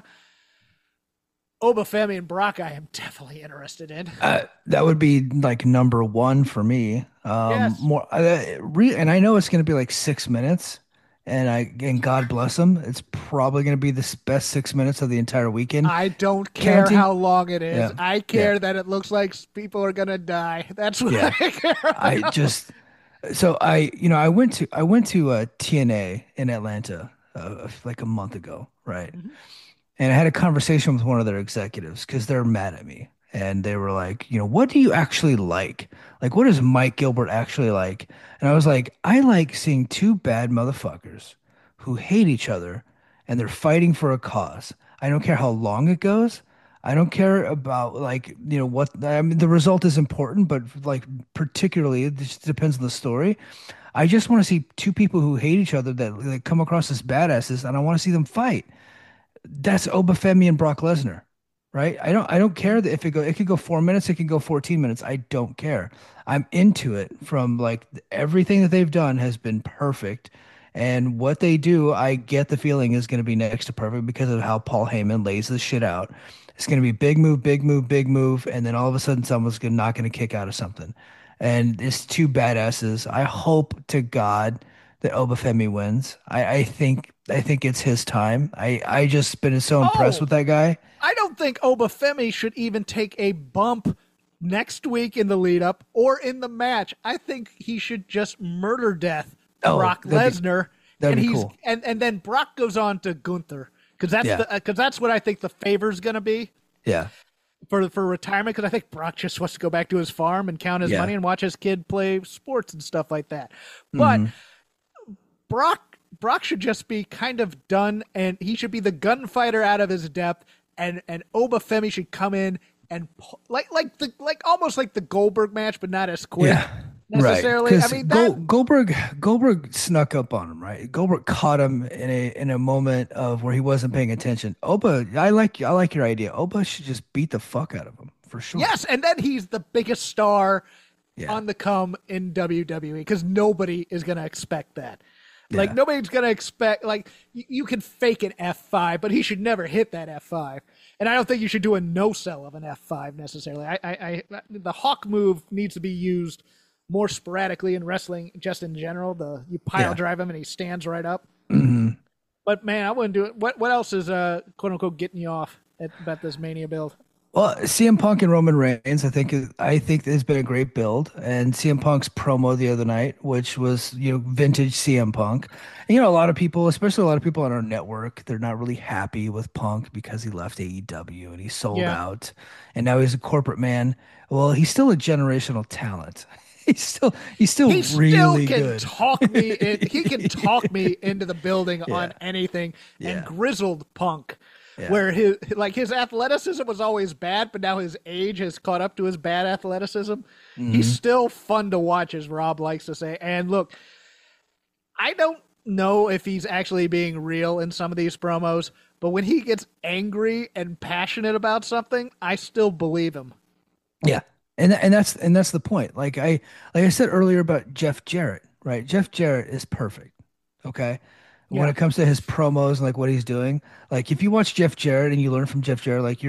[SPEAKER 6] Obafemi and Brock, I am definitely interested in.
[SPEAKER 7] That would be like number 1 for me.
[SPEAKER 6] Yes.
[SPEAKER 7] More, and I know it's going to be like 6 minutes, and God bless them. It's probably going to be the best 6 minutes of the entire weekend.
[SPEAKER 6] I don't care how long it is. Yeah. I care that it looks like people are going to die. That's what I care about. I went to TNA in Atlanta like a month ago, right? Mm-hmm.
[SPEAKER 7] And I had a conversation with one of their executives because they're mad at me. And they were like, what do you actually like? Like, what does Mike Gilbert actually like? And I was like, I like seeing 2 bad motherfuckers who hate each other and they're fighting for a cause. I don't care how long it goes. I don't care about what I mean. The result is important, but particularly it just depends on the story. I just want to see two people who hate each other that come across as badasses, and I want to see them fight. That's Obafemi and Brock Lesnar, right? I don't care that it could go 4 minutes, it could go 14 minutes. I don't care. I'm into it from everything that they've done has been perfect. And what they do, I get the feeling is going to be next to perfect because of how Paul Heyman lays this shit out. It's going to be big move, big move, big move, and then all of a sudden someone's not going to kick out of something. And it's two badasses. I hope to God that Obafemi wins. I think it's his time. I just been so impressed with that guy.
[SPEAKER 6] I don't think Obafemi should even take a bump next week in the lead up or in the match. I think he should just murder death Brock Lesnar,
[SPEAKER 7] cool.
[SPEAKER 6] and then Brock goes on to Gunther because that's what I think the favor's going to be.
[SPEAKER 7] Yeah.
[SPEAKER 6] For retirement, because I think Brock just wants to go back to his farm and count his money and watch his kid play sports and stuff like that. But Brock should just be kind of done, and he should be the gunfighter out of his depth, and Obafemi should come in and almost like the Goldberg match, but not as quick. Yeah. Necessarily,
[SPEAKER 7] right? I mean, Goldberg snuck up on him, right? Goldberg caught him in a moment of where he wasn't paying attention. Oba, I like your idea. Oba should just beat the fuck out of him for sure.
[SPEAKER 6] Yes, and then he's the biggest star on the come in WWE because nobody is going to expect that. Like nobody's going to expect you can fake an F5, but he should never hit that F5. And I don't think you should do a no sell of an F5 necessarily. The Hawk move needs to be used more sporadically in wrestling, just in general. You pile drive him and he stands right up.
[SPEAKER 7] Mm-hmm.
[SPEAKER 6] But man, I wouldn't do it. What else is quote unquote getting you off about this Mania build?
[SPEAKER 7] Well, CM Punk and Roman Reigns, I think has been a great build, and CM Punk's promo the other night, which was vintage CM Punk. And, a lot of people, especially a lot of people on our network, they're not really happy with Punk because he left AEW and he sold out, and now he's a corporate man. Well, he's still a generational talent. He still really
[SPEAKER 6] can
[SPEAKER 7] good.
[SPEAKER 6] He can talk me into the building on anything. And grizzled Punk, where his athleticism was always bad, but now his age has caught up to his bad athleticism. Mm-hmm. He's still fun to watch, as Rob likes to say. And look, I don't know if he's actually being real in some of these promos, but when he gets angry and passionate about something, I still believe him.
[SPEAKER 7] Yeah. And that's the point. Like I said earlier about Jeff Jarrett, right? Jeff Jarrett is perfect. Okay. When it comes to his promos and what he's doing, if you watch Jeff Jarrett and you learn from Jeff Jarrett,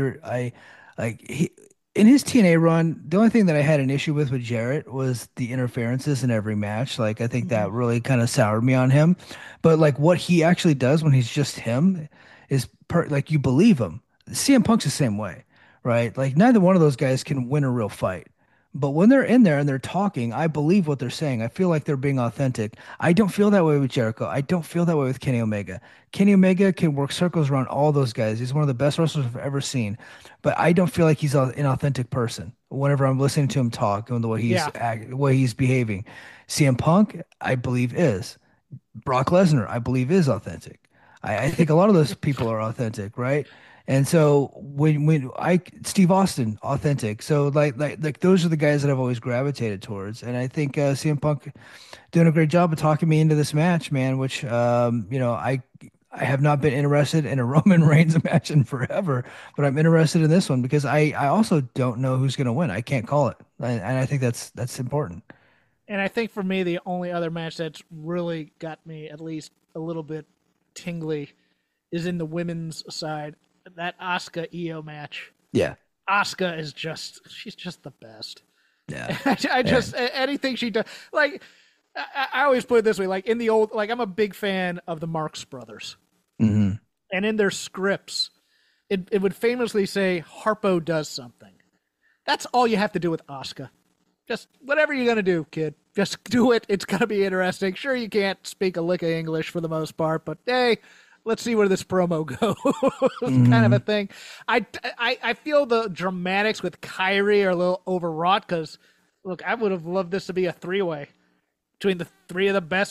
[SPEAKER 7] in his TNA run, the only thing that I had an issue with Jarrett was the interferences in every match. I think that really kind of soured me on him. But what he actually does when he's just him is you believe him. CM Punk's the same way. Right? Neither one of those guys can win a real fight. But when they're in there and they're talking, I believe what they're saying. I feel like they're being authentic. I don't feel that way with Jericho. I don't feel that way with Kenny Omega. Kenny Omega can work circles around all those guys. He's one of the best wrestlers I've ever seen. But I don't feel like he's an authentic person whenever I'm listening to him talk and the way he's behaving. CM Punk, I believe, is. Brock Lesnar, I believe, is authentic. I think a lot of those people are authentic, right? And so when Steve Austin, authentic. So those are the guys that I've always gravitated towards. And I think CM Punk doing a great job of talking me into this match, man, which, I have not been interested in a Roman Reigns match in forever, but I'm interested in this one because I also don't know who's going to win. I can't call it. And I think that's important.
[SPEAKER 6] And I think for me, the only other match that's really got me at least a little bit tingly is in the women's side. That Asuka Io match.
[SPEAKER 7] Yeah.
[SPEAKER 6] Asuka is she's just the best.
[SPEAKER 7] Yeah.
[SPEAKER 6] Anything she does. I always put it this way, in the old, I'm a big fan of the Marx Brothers.
[SPEAKER 7] Mm-hmm.
[SPEAKER 6] And in their scripts, it would famously say, Harpo does something. That's all you have to do with Asuka. Just whatever you're going to do, kid. Just do it. It's going to be interesting. Sure, you can't speak a lick of English for the most part, but hey, let's see where this promo goes. Kind of a thing. I feel the dramatics with Kyrie are a little overwrought because, look, I would have loved this to be a three-way between the three of the best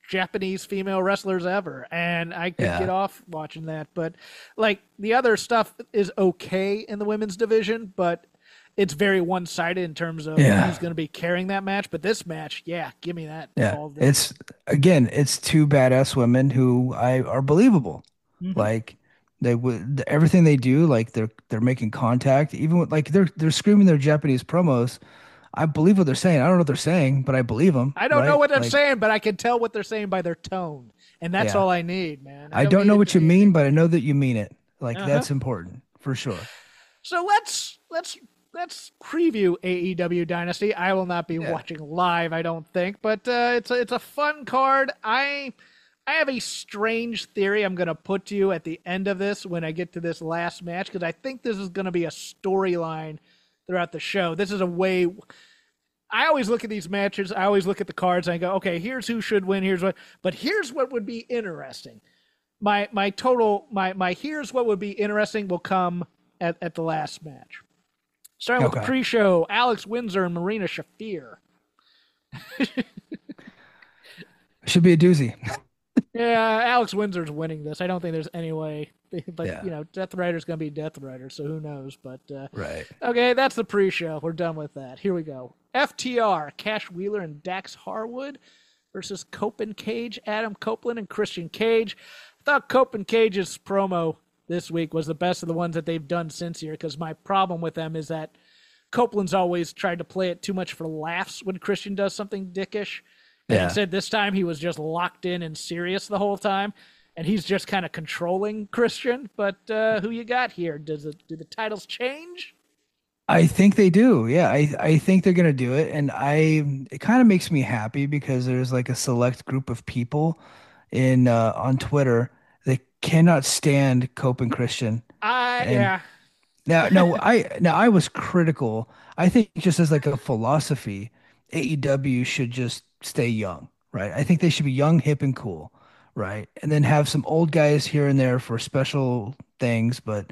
[SPEAKER 6] Japanese female wrestlers ever, and I could get off watching that. But like the other stuff is okay in the women's division, but it's very one-sided in terms of who's going to be carrying that match. But this match, give me that.
[SPEAKER 7] Yeah, it's two badass women who are believable. Mm-hmm. Like they would everything they do, like they're making contact, even with like they're screaming their Japanese promos. I believe what they're saying. I don't know what they're saying, but I believe them.
[SPEAKER 6] I don't know what they're saying, but I can tell what they're saying by their tone, and that's all I need, man.
[SPEAKER 7] I don't know what you mean, but I know that you mean it. Like that's important for sure.
[SPEAKER 6] So let's preview AEW Dynasty. I will not be watching live, I don't think, but it's a fun card. I have a strange theory I'm going to put to you at the end of this when I get to this last match, because I think this is going to be a storyline throughout the show. This is a way. I always look at these matches. I always look at the cards and I go, okay, here's who should win. Here's what would be interesting. My here's what would be interesting will come at the last match. Starting with the pre-show, Alex Windsor and Marina Shafir.
[SPEAKER 7] Should be a doozy.
[SPEAKER 6] Yeah, Alex Windsor's winning this. I don't think there's any way. But, Death Rider's going to be Death Rider, so who knows. But
[SPEAKER 7] right.
[SPEAKER 6] Okay, that's the pre-show. We're done with that. Here we go. FTR, Cash Wheeler and Dax Harwood versus Cope and Cage, Adam Copeland and Christian Cage. I thought Cope and Cage's promo this week was the best of the ones that they've done since here, because my problem with them is that Copeland's always tried to play it too much for laughs when Christian does something dickish. And instead, this time he was just locked in and serious the whole time, and he's just kind of controlling Christian. But who you got here? Do the titles change?
[SPEAKER 7] I think they do. Yeah, I think they're gonna do it, and it kind of makes me happy because there's like a select group of people on Twitter that cannot stand Cope and Christian. Now I was critical. I think just as like a philosophy, AEW should just stay young, right? I think they should be young, hip, and cool, right? And then have some old guys here and there for special things, but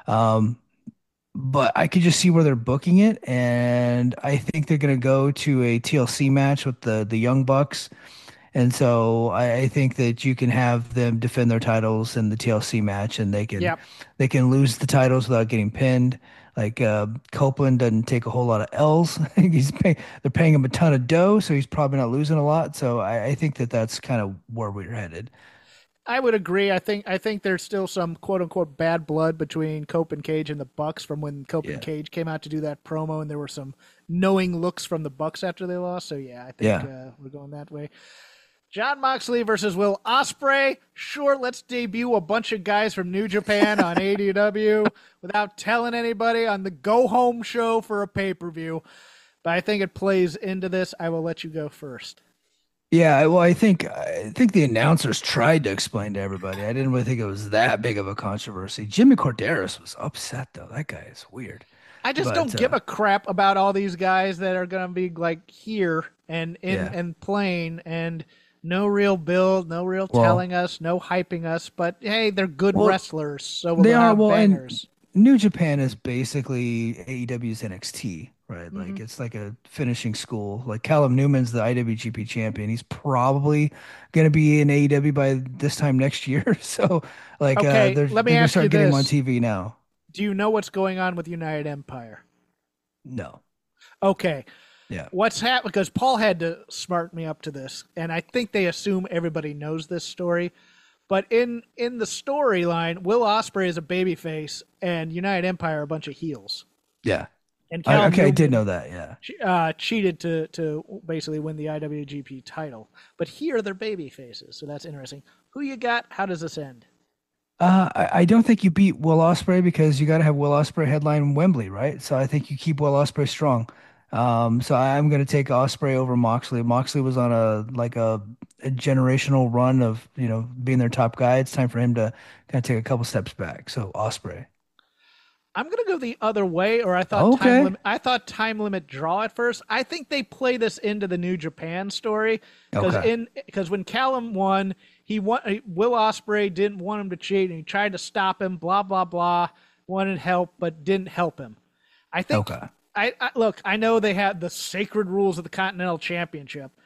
[SPEAKER 7] I could just see where they're booking it, and I think they're going to go to a TLC match with the Young Bucks, and so I think that you can have them defend their titles in the TLC match, and they can lose the titles without getting pinned. Like Copeland doesn't take a whole lot of L's. They're paying him a ton of dough, so he's probably not losing a lot. So I think that's kind of where we're headed.
[SPEAKER 6] I would agree. I think there's still some quote unquote bad blood between Cope and Cage and the Bucks from when Cope and Cage came out to do that promo, and there were some knowing looks from the Bucks after they lost. So I think we're going that way. Jon Moxley versus Will Ospreay. Sure, let's debut a bunch of guys from New Japan on AEW without telling anybody on the go-home show for a pay-per-view. But I think it plays into this. I will let you go first.
[SPEAKER 7] Yeah, well, I think the announcers tried to explain to everybody. I didn't really think it was that big of a controversy. Jimmy Corderas was upset, though. That guy is weird.
[SPEAKER 6] I just don't give a crap about all these guys that are going to be like here and and playing and no real build, no real telling us, no hyping us. But hey, they're good wrestlers, so they are bangers.
[SPEAKER 7] And New Japan is basically AEW's NXT, right? Mm-hmm. Like it's like a finishing school. Like Callum Newman's the IWGP champion. He's probably going to be in AEW by this time next year. So like,
[SPEAKER 6] let me
[SPEAKER 7] they're
[SPEAKER 6] ask
[SPEAKER 7] start
[SPEAKER 6] you
[SPEAKER 7] getting
[SPEAKER 6] this.
[SPEAKER 7] him on TV now.
[SPEAKER 6] Do you know what's going on with United Empire?
[SPEAKER 7] No.
[SPEAKER 6] Okay.
[SPEAKER 7] Yeah.
[SPEAKER 6] What's happened? Because Paul had to smart me up to this, and I think they assume everybody knows this story. But in the storyline, Will Ospreay is a babyface, and United Empire are a bunch of heels.
[SPEAKER 7] Yeah.
[SPEAKER 6] And
[SPEAKER 7] I did know that. Yeah.
[SPEAKER 6] Cheated to basically win the IWGP title, but here they're babyfaces, so that's interesting. Who you got? How does this end?
[SPEAKER 7] I don't think you beat Will Ospreay because you got to have Will Ospreay headline Wembley, right? So I think you keep Will Ospreay strong. So I'm going to take Ospreay over Moxley. Moxley was on a generational run of, being their top guy. It's time for him to kind of take a couple steps back. So Ospreay.
[SPEAKER 6] I'm going to go the other way, or I thought time limit draw at first. I think they play this into the New Japan story because when Callum won, Will Ospreay didn't want him to cheat, and he tried to stop him. Blah blah blah. Wanted help, but didn't help him. I think. I know they had the sacred rules of the Continental Championship,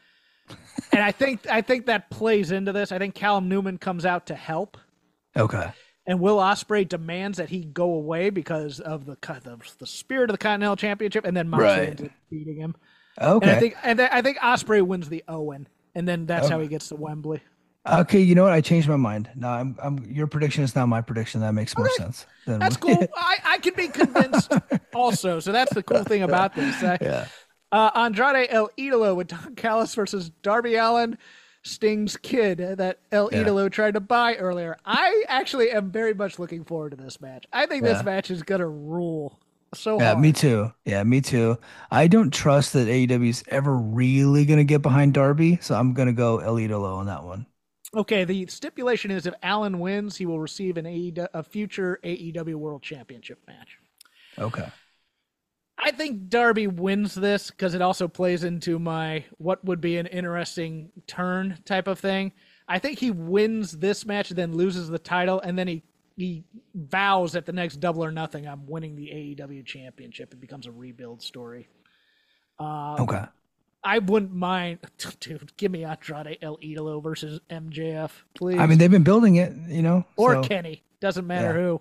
[SPEAKER 6] And I think that plays into this. I think Callum Newman comes out to help.
[SPEAKER 7] Okay.
[SPEAKER 6] And Will Ospreay demands that he go away because of the spirit of the Continental Championship, and then Moxley ends up beating him.
[SPEAKER 7] Okay.
[SPEAKER 6] And I think Ospreay wins the Owen, and then that's how he gets to Wembley.
[SPEAKER 7] Okay, you know what? I changed my mind. No, your prediction is not my prediction. That makes more sense.
[SPEAKER 6] That's cool. I can be convinced also. So that's the cool thing about this. Andrade El Idolo with Don Callis versus Darby Allin, Sting's kid that El Idolo tried to buy earlier. I actually am very much looking forward to this match. I think this match is going to rule so hard.
[SPEAKER 7] Me too. Yeah, me too. I don't trust that AEW is ever really going to get behind Darby, so I'm going to go El Idolo on that one.
[SPEAKER 6] Okay, the stipulation is if Allin wins, he will receive a future AEW World Championship match.
[SPEAKER 7] Okay.
[SPEAKER 6] I think Darby wins this because it also plays into my what would be an interesting turn type of thing. I think he wins this match, then loses the title, and then he vows at the next Double or Nothing, I'm winning the AEW Championship. It becomes a rebuild story.
[SPEAKER 7] Okay.
[SPEAKER 6] I wouldn't mind, dude. Give me Andrade El Idolo versus MJF, please.
[SPEAKER 7] I mean, they've been building it,
[SPEAKER 6] or Kenny. Doesn't matter who.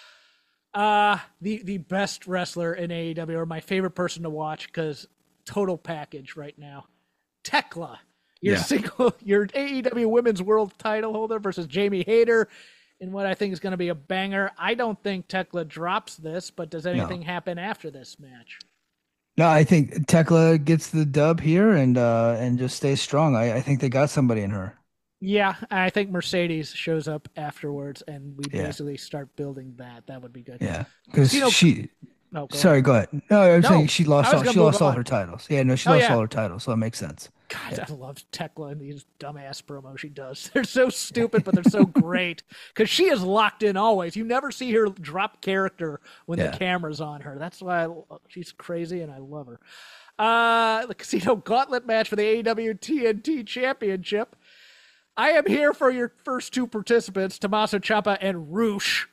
[SPEAKER 6] The best wrestler in AEW, or my favorite person to watch, because total package right now. Tekla, your AEW Women's World Title holder versus Jamie Hayter in what I think is going to be a banger. I don't think Tekla drops this, but does anything happen after this match?
[SPEAKER 7] No, I think Tekla gets the dub here and just stays strong. I think they got somebody in her.
[SPEAKER 6] Yeah, I think Mercedes shows up afterwards, and we basically start building that. That would be good.
[SPEAKER 7] Yeah, because
[SPEAKER 6] go
[SPEAKER 7] ahead. No, I'm saying she lost all her titles. Yeah, no, she lost all her titles, so that makes sense.
[SPEAKER 6] God, I love Tekla and these dumbass promos she does. They're so stupid, but they're so great because she is locked in always. You never see her drop character when the camera's on her. That's why she's crazy, and I love her. The Casino Gauntlet match for the AEW TNT Championship. I am here for your first two participants, Tommaso Ciampa and Roosh.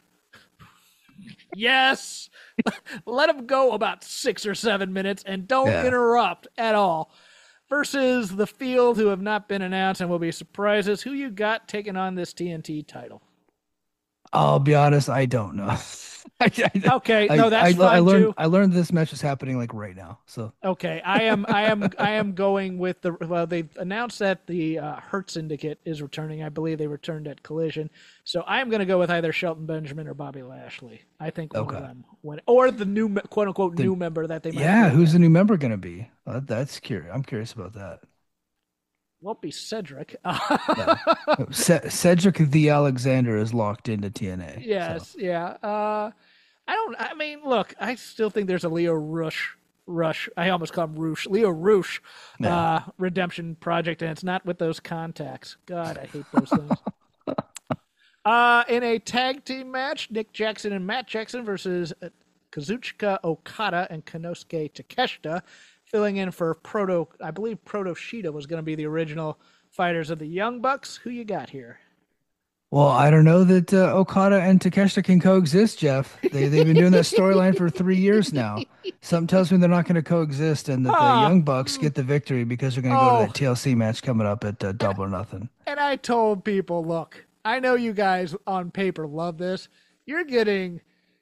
[SPEAKER 6] Yes. Let them go about 6 or 7 minutes and don't interrupt at all. Versus the Field, who have not been announced and will be surprises. Who you got taking on this TNT title?
[SPEAKER 7] I'll be honest, I don't know.
[SPEAKER 6] Okay, that's fine too.
[SPEAKER 7] I learned this match is happening like right now. So
[SPEAKER 6] okay, I am going with they've announced that the Hurt Syndicate is returning. I believe they returned at Collision. So I am going to go with either Shelton Benjamin or Bobby Lashley. I think one of them or the new quote unquote new member that they might.
[SPEAKER 7] Yeah, who's the new member going to be? That's curious. I'm curious about that.
[SPEAKER 6] Won't be Cedric.
[SPEAKER 7] Cedric the Alexander is locked into TNA.
[SPEAKER 6] Yes, look, I still think there's a Leo Rush. I almost call him Roosh. Leo Roosh redemption project, and it's not with those contacts. God, I hate those things. In a tag team match, Nick Jackson and Matt Jackson versus Kazuchika Okada and Konosuke Takeshita. Filling in for I believe Proto Shida was going to be the original fighters of the Young Bucks. Who you got here?
[SPEAKER 7] Well, I don't know that Okada and Takeshita can coexist, Jeff. They've been doing that storyline for 3 years now. Something tells me they're not going to coexist and that the Young Bucks get the victory because they're going to go to that TLC match coming up at Double or Nothing.
[SPEAKER 6] And I told people, look, I know you guys on paper love this. You're getting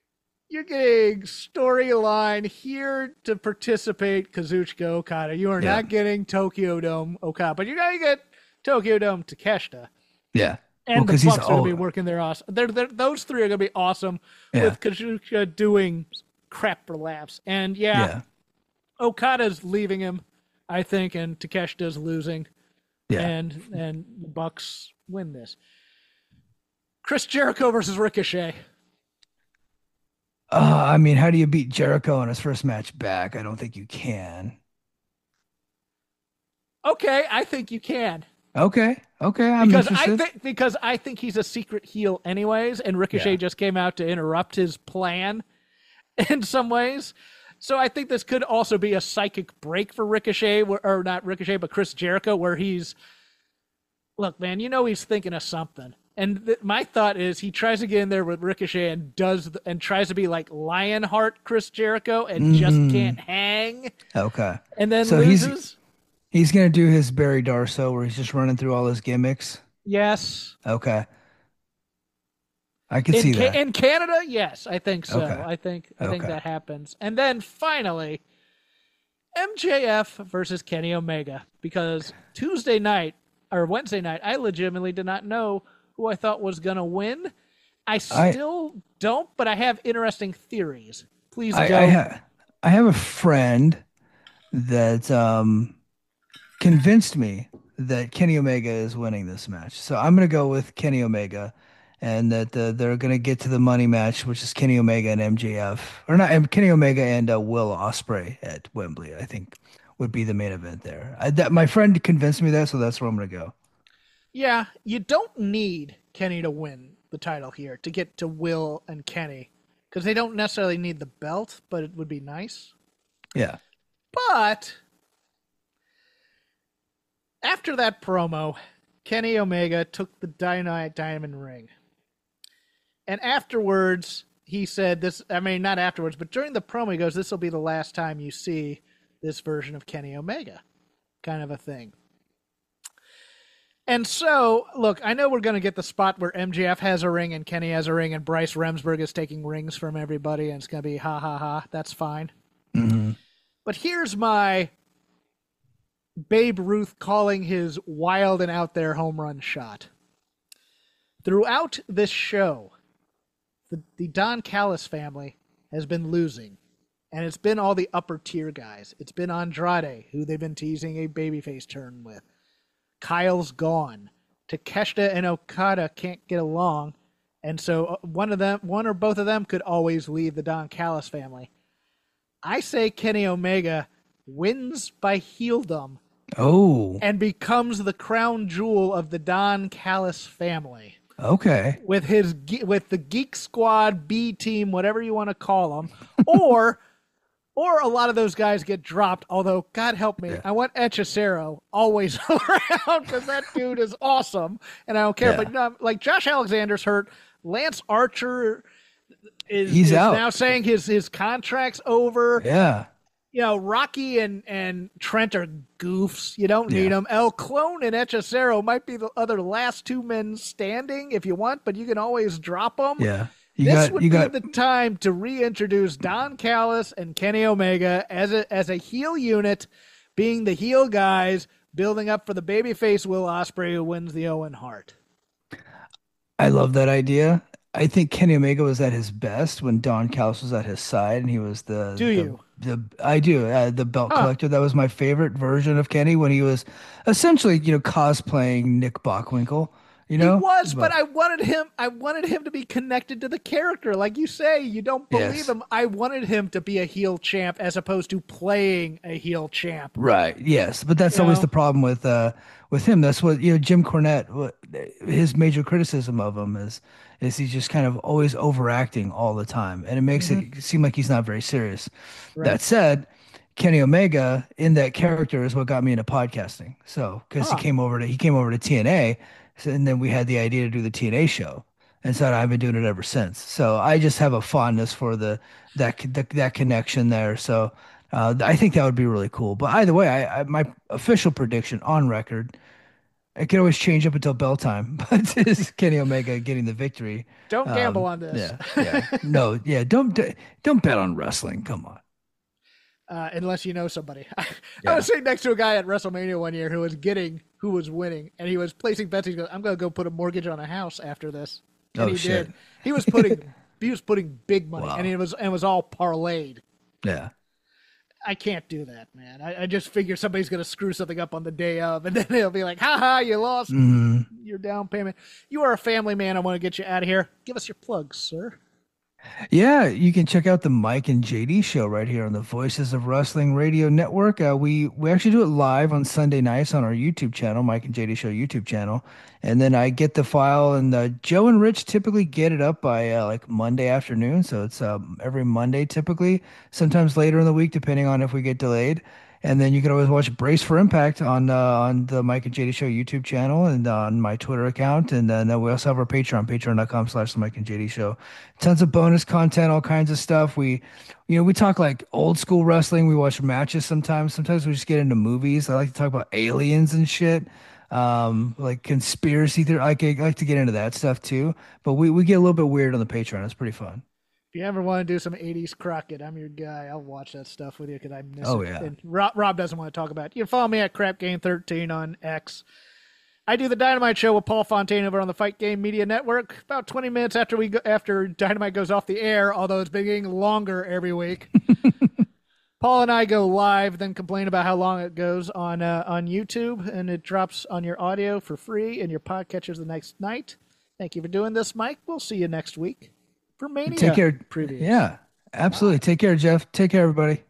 [SPEAKER 6] storyline here to participate Kazuchika Okada. You are not getting Tokyo Dome Okada, but you're going to get Tokyo Dome Takeshita.
[SPEAKER 7] Yeah.
[SPEAKER 6] And the Bucks are going to be working their awesome. Those three are going to be awesome with Kazuchika doing crap for laughs. And Okada's leaving him, I think, and Takeshita's losing. Yeah. And the Bucks win this. Chris Jericho versus Ricochet.
[SPEAKER 7] How do you beat Jericho in his first match back? I don't think you can.
[SPEAKER 6] Okay, I think you can.
[SPEAKER 7] Okay, I'm interested.
[SPEAKER 6] Because I think he's a secret heel anyways, and Ricochet just came out to interrupt his plan in some ways. So I think this could also be a psychic break for Ricochet, or not Ricochet, but Chris Jericho, where he's, look, man, he's thinking of something. And my thought is he tries to get in there with Ricochet and tries to be like Lionheart Chris Jericho and just can't hang.
[SPEAKER 7] Okay.
[SPEAKER 6] And then loses.
[SPEAKER 7] He's gonna do his Barry Darso where he's just running through all his gimmicks.
[SPEAKER 6] Yes.
[SPEAKER 7] Okay. I can see that.
[SPEAKER 6] In Canada, yes, I think so.
[SPEAKER 7] Okay.
[SPEAKER 6] I think that happens. And then finally, MJF versus Kenny Omega, because Wednesday night, I legitimately did not know who I thought was going to win. I still don't, but I have interesting theories. Please go.
[SPEAKER 7] I have a friend that convinced me that Kenny Omega is winning this match. So I'm going to go with Kenny Omega, and that they're going to get to the money match, which is Kenny Omega and MJF. Or not, Kenny Omega and Will Ospreay at Wembley, I think would be the main event there. My friend convinced me that, so that's where I'm going to go.
[SPEAKER 6] Yeah, you don't need Kenny to win the title here to get to Will and Kenny, because they don't necessarily need the belt, but it would be nice.
[SPEAKER 7] Yeah.
[SPEAKER 6] But after that promo, Kenny Omega took the Dynamite Diamond ring. And afterwards, he said this, I mean, not afterwards, but during the promo, he goes, "This will be the last time you see this version of Kenny Omega," kind of a thing. And so, look, I know we're going to get the spot where MJF has a ring and Kenny has a ring and Bryce Remsburg is taking rings from everybody, and it's going to be ha ha ha. That's fine.
[SPEAKER 7] Mm-hmm.
[SPEAKER 6] But here's my Babe Ruth calling his wild and out there home run shot. Throughout this show, the Don Callis family has been losing, and it's been all the upper tier guys. It's been Andrade, who they've been teasing a babyface turn with. Kyle's gone. Takeshita and Okada can't get along, and so one or both of them could always leave the Don Callis family. I say Kenny Omega wins by heeldom.
[SPEAKER 7] Oh.
[SPEAKER 6] And becomes the crown jewel of the Don Callis family.
[SPEAKER 7] Okay.
[SPEAKER 6] With the Geek Squad, B team, whatever you want to call them, or a lot of those guys get dropped. Although, God help me, I want Hechicero always around because that dude is awesome, and I don't care.
[SPEAKER 7] Yeah.
[SPEAKER 6] But no, like Josh Alexander's hurt, Lance Archer
[SPEAKER 7] is out.
[SPEAKER 6] Now saying his contract's over.
[SPEAKER 7] Yeah.
[SPEAKER 6] You know, Rocky and Trent are goofs. You don't need them. El Clone and Hechicero might be the other last two men standing if you want, but you can always drop them.
[SPEAKER 7] Yeah.
[SPEAKER 6] This would be the time to reintroduce Don Callis and Kenny Omega as a heel unit, being the heel guys, building up for the babyface Will Ospreay who wins the Owen Hart.
[SPEAKER 7] I love that idea. I think Kenny Omega was at his best when Don Callis was at his side, and he was the. I do. The belt collector. That was my favorite version of Kenny when he was essentially, cosplaying Nick Bockwinkel. He was,
[SPEAKER 6] but I wanted him to be connected to the character. Like you say, you don't believe him. I wanted him to be a heel champ as opposed to playing a heel champ.
[SPEAKER 7] Right. Yes. But that's always the problem with him. That's what, Jim Cornette, his major criticism of him is he's just kind of always overacting all the time. And it makes it seem like he's not very serious. Right. That said, Kenny Omega in that character is what got me into podcasting. So, because he came over to TNA, and then we had the idea to do the TNA show, and so I've been doing it ever since. So I just have a fondness for that connection there. So I think that would be really cool. But either way, I my official prediction on record, it can always change up until bell time, but is Kenny Omega getting the victory.
[SPEAKER 6] Don't gamble on this.
[SPEAKER 7] Don't bet on wrestling. Come on.
[SPEAKER 6] Unless you know somebody. I was sitting next to a guy at WrestleMania one year who was winning, and he was placing bets. He goes, "I'm going to go put a mortgage on a house after this." And he did. He was putting big money, and it was all parlayed.
[SPEAKER 7] Yeah.
[SPEAKER 6] I can't do that, man. I just figure somebody's going to screw something up on the day of, and then they'll be like, "Ha ha, you lost your down payment." You are a family man. I want to get you out of here. Give us your plugs, sir.
[SPEAKER 7] Yeah, you can check out the Mike and JD show right here on the Voices of Wrestling Radio Network. We actually do it live on Sunday nights on our YouTube channel, Mike and JD Show YouTube channel. And then I get the file, and Joe and Rich typically get it up by like Monday afternoon. So it's every Monday typically, sometimes later in the week, depending on if we get delayed. And then you can always watch Brace for Impact on the Mike and JD Show YouTube channel and on my Twitter account. And then we also have our Patreon, patreon.com/the Mike and JD Show. Tons of bonus content, all kinds of stuff. We talk like old school wrestling. We watch matches sometimes. Sometimes we just get into movies. I like to talk about aliens and shit. Like conspiracy theory. I like to get into that stuff too. But we get a little bit weird on the Patreon. It's pretty fun.
[SPEAKER 6] If you ever want to do some 80s Crockett, I'm your guy. I'll watch that stuff with you because I miss it.
[SPEAKER 7] Oh, yeah.
[SPEAKER 6] And Rob doesn't want to talk about it. You can follow me at CrapGame13 on X. I do the Dynamite Show with Paul Fontaine over on the Fight Game Media Network about 20 minutes after Dynamite goes off the air, although it's been getting longer every week. Paul and I go live, then complain about how long it goes on YouTube, and it drops on your audio for free and your podcatchers the next night. Thank you for doing this, Mike. We'll see you next week. For Mania.
[SPEAKER 7] Take care.
[SPEAKER 6] Previews.
[SPEAKER 7] Yeah, absolutely. Take care, Jeff. Take care, everybody.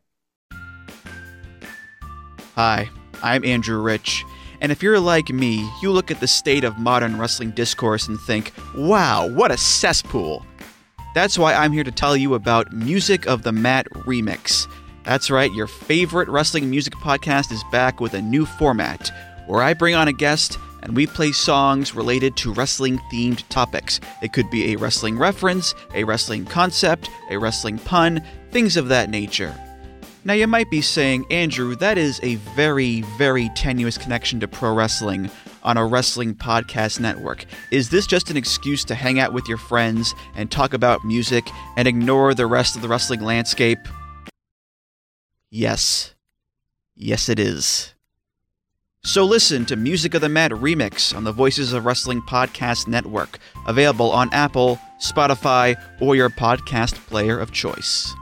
[SPEAKER 8] Hi, I'm Andrew Rich, and if you're like me, you look at the state of modern wrestling discourse and think, wow, what a cesspool. That's why I'm here to tell you about Music of the Mat Remix. That's right, your favorite wrestling music podcast is back with a new format, where I bring on a guest and we play songs related to wrestling-themed topics. It could be a wrestling reference, a wrestling concept, a wrestling pun, things of that nature. Now you might be saying, Andrew, that is a very, very tenuous connection to pro wrestling on a wrestling podcast network. Is this just an excuse to hang out with your friends and talk about music and ignore the rest of the wrestling landscape? Yes. Yes, it is. So listen to Music of the Mat Remix on the Voices of Wrestling Podcast Network, available on Apple, Spotify, or your podcast player of choice.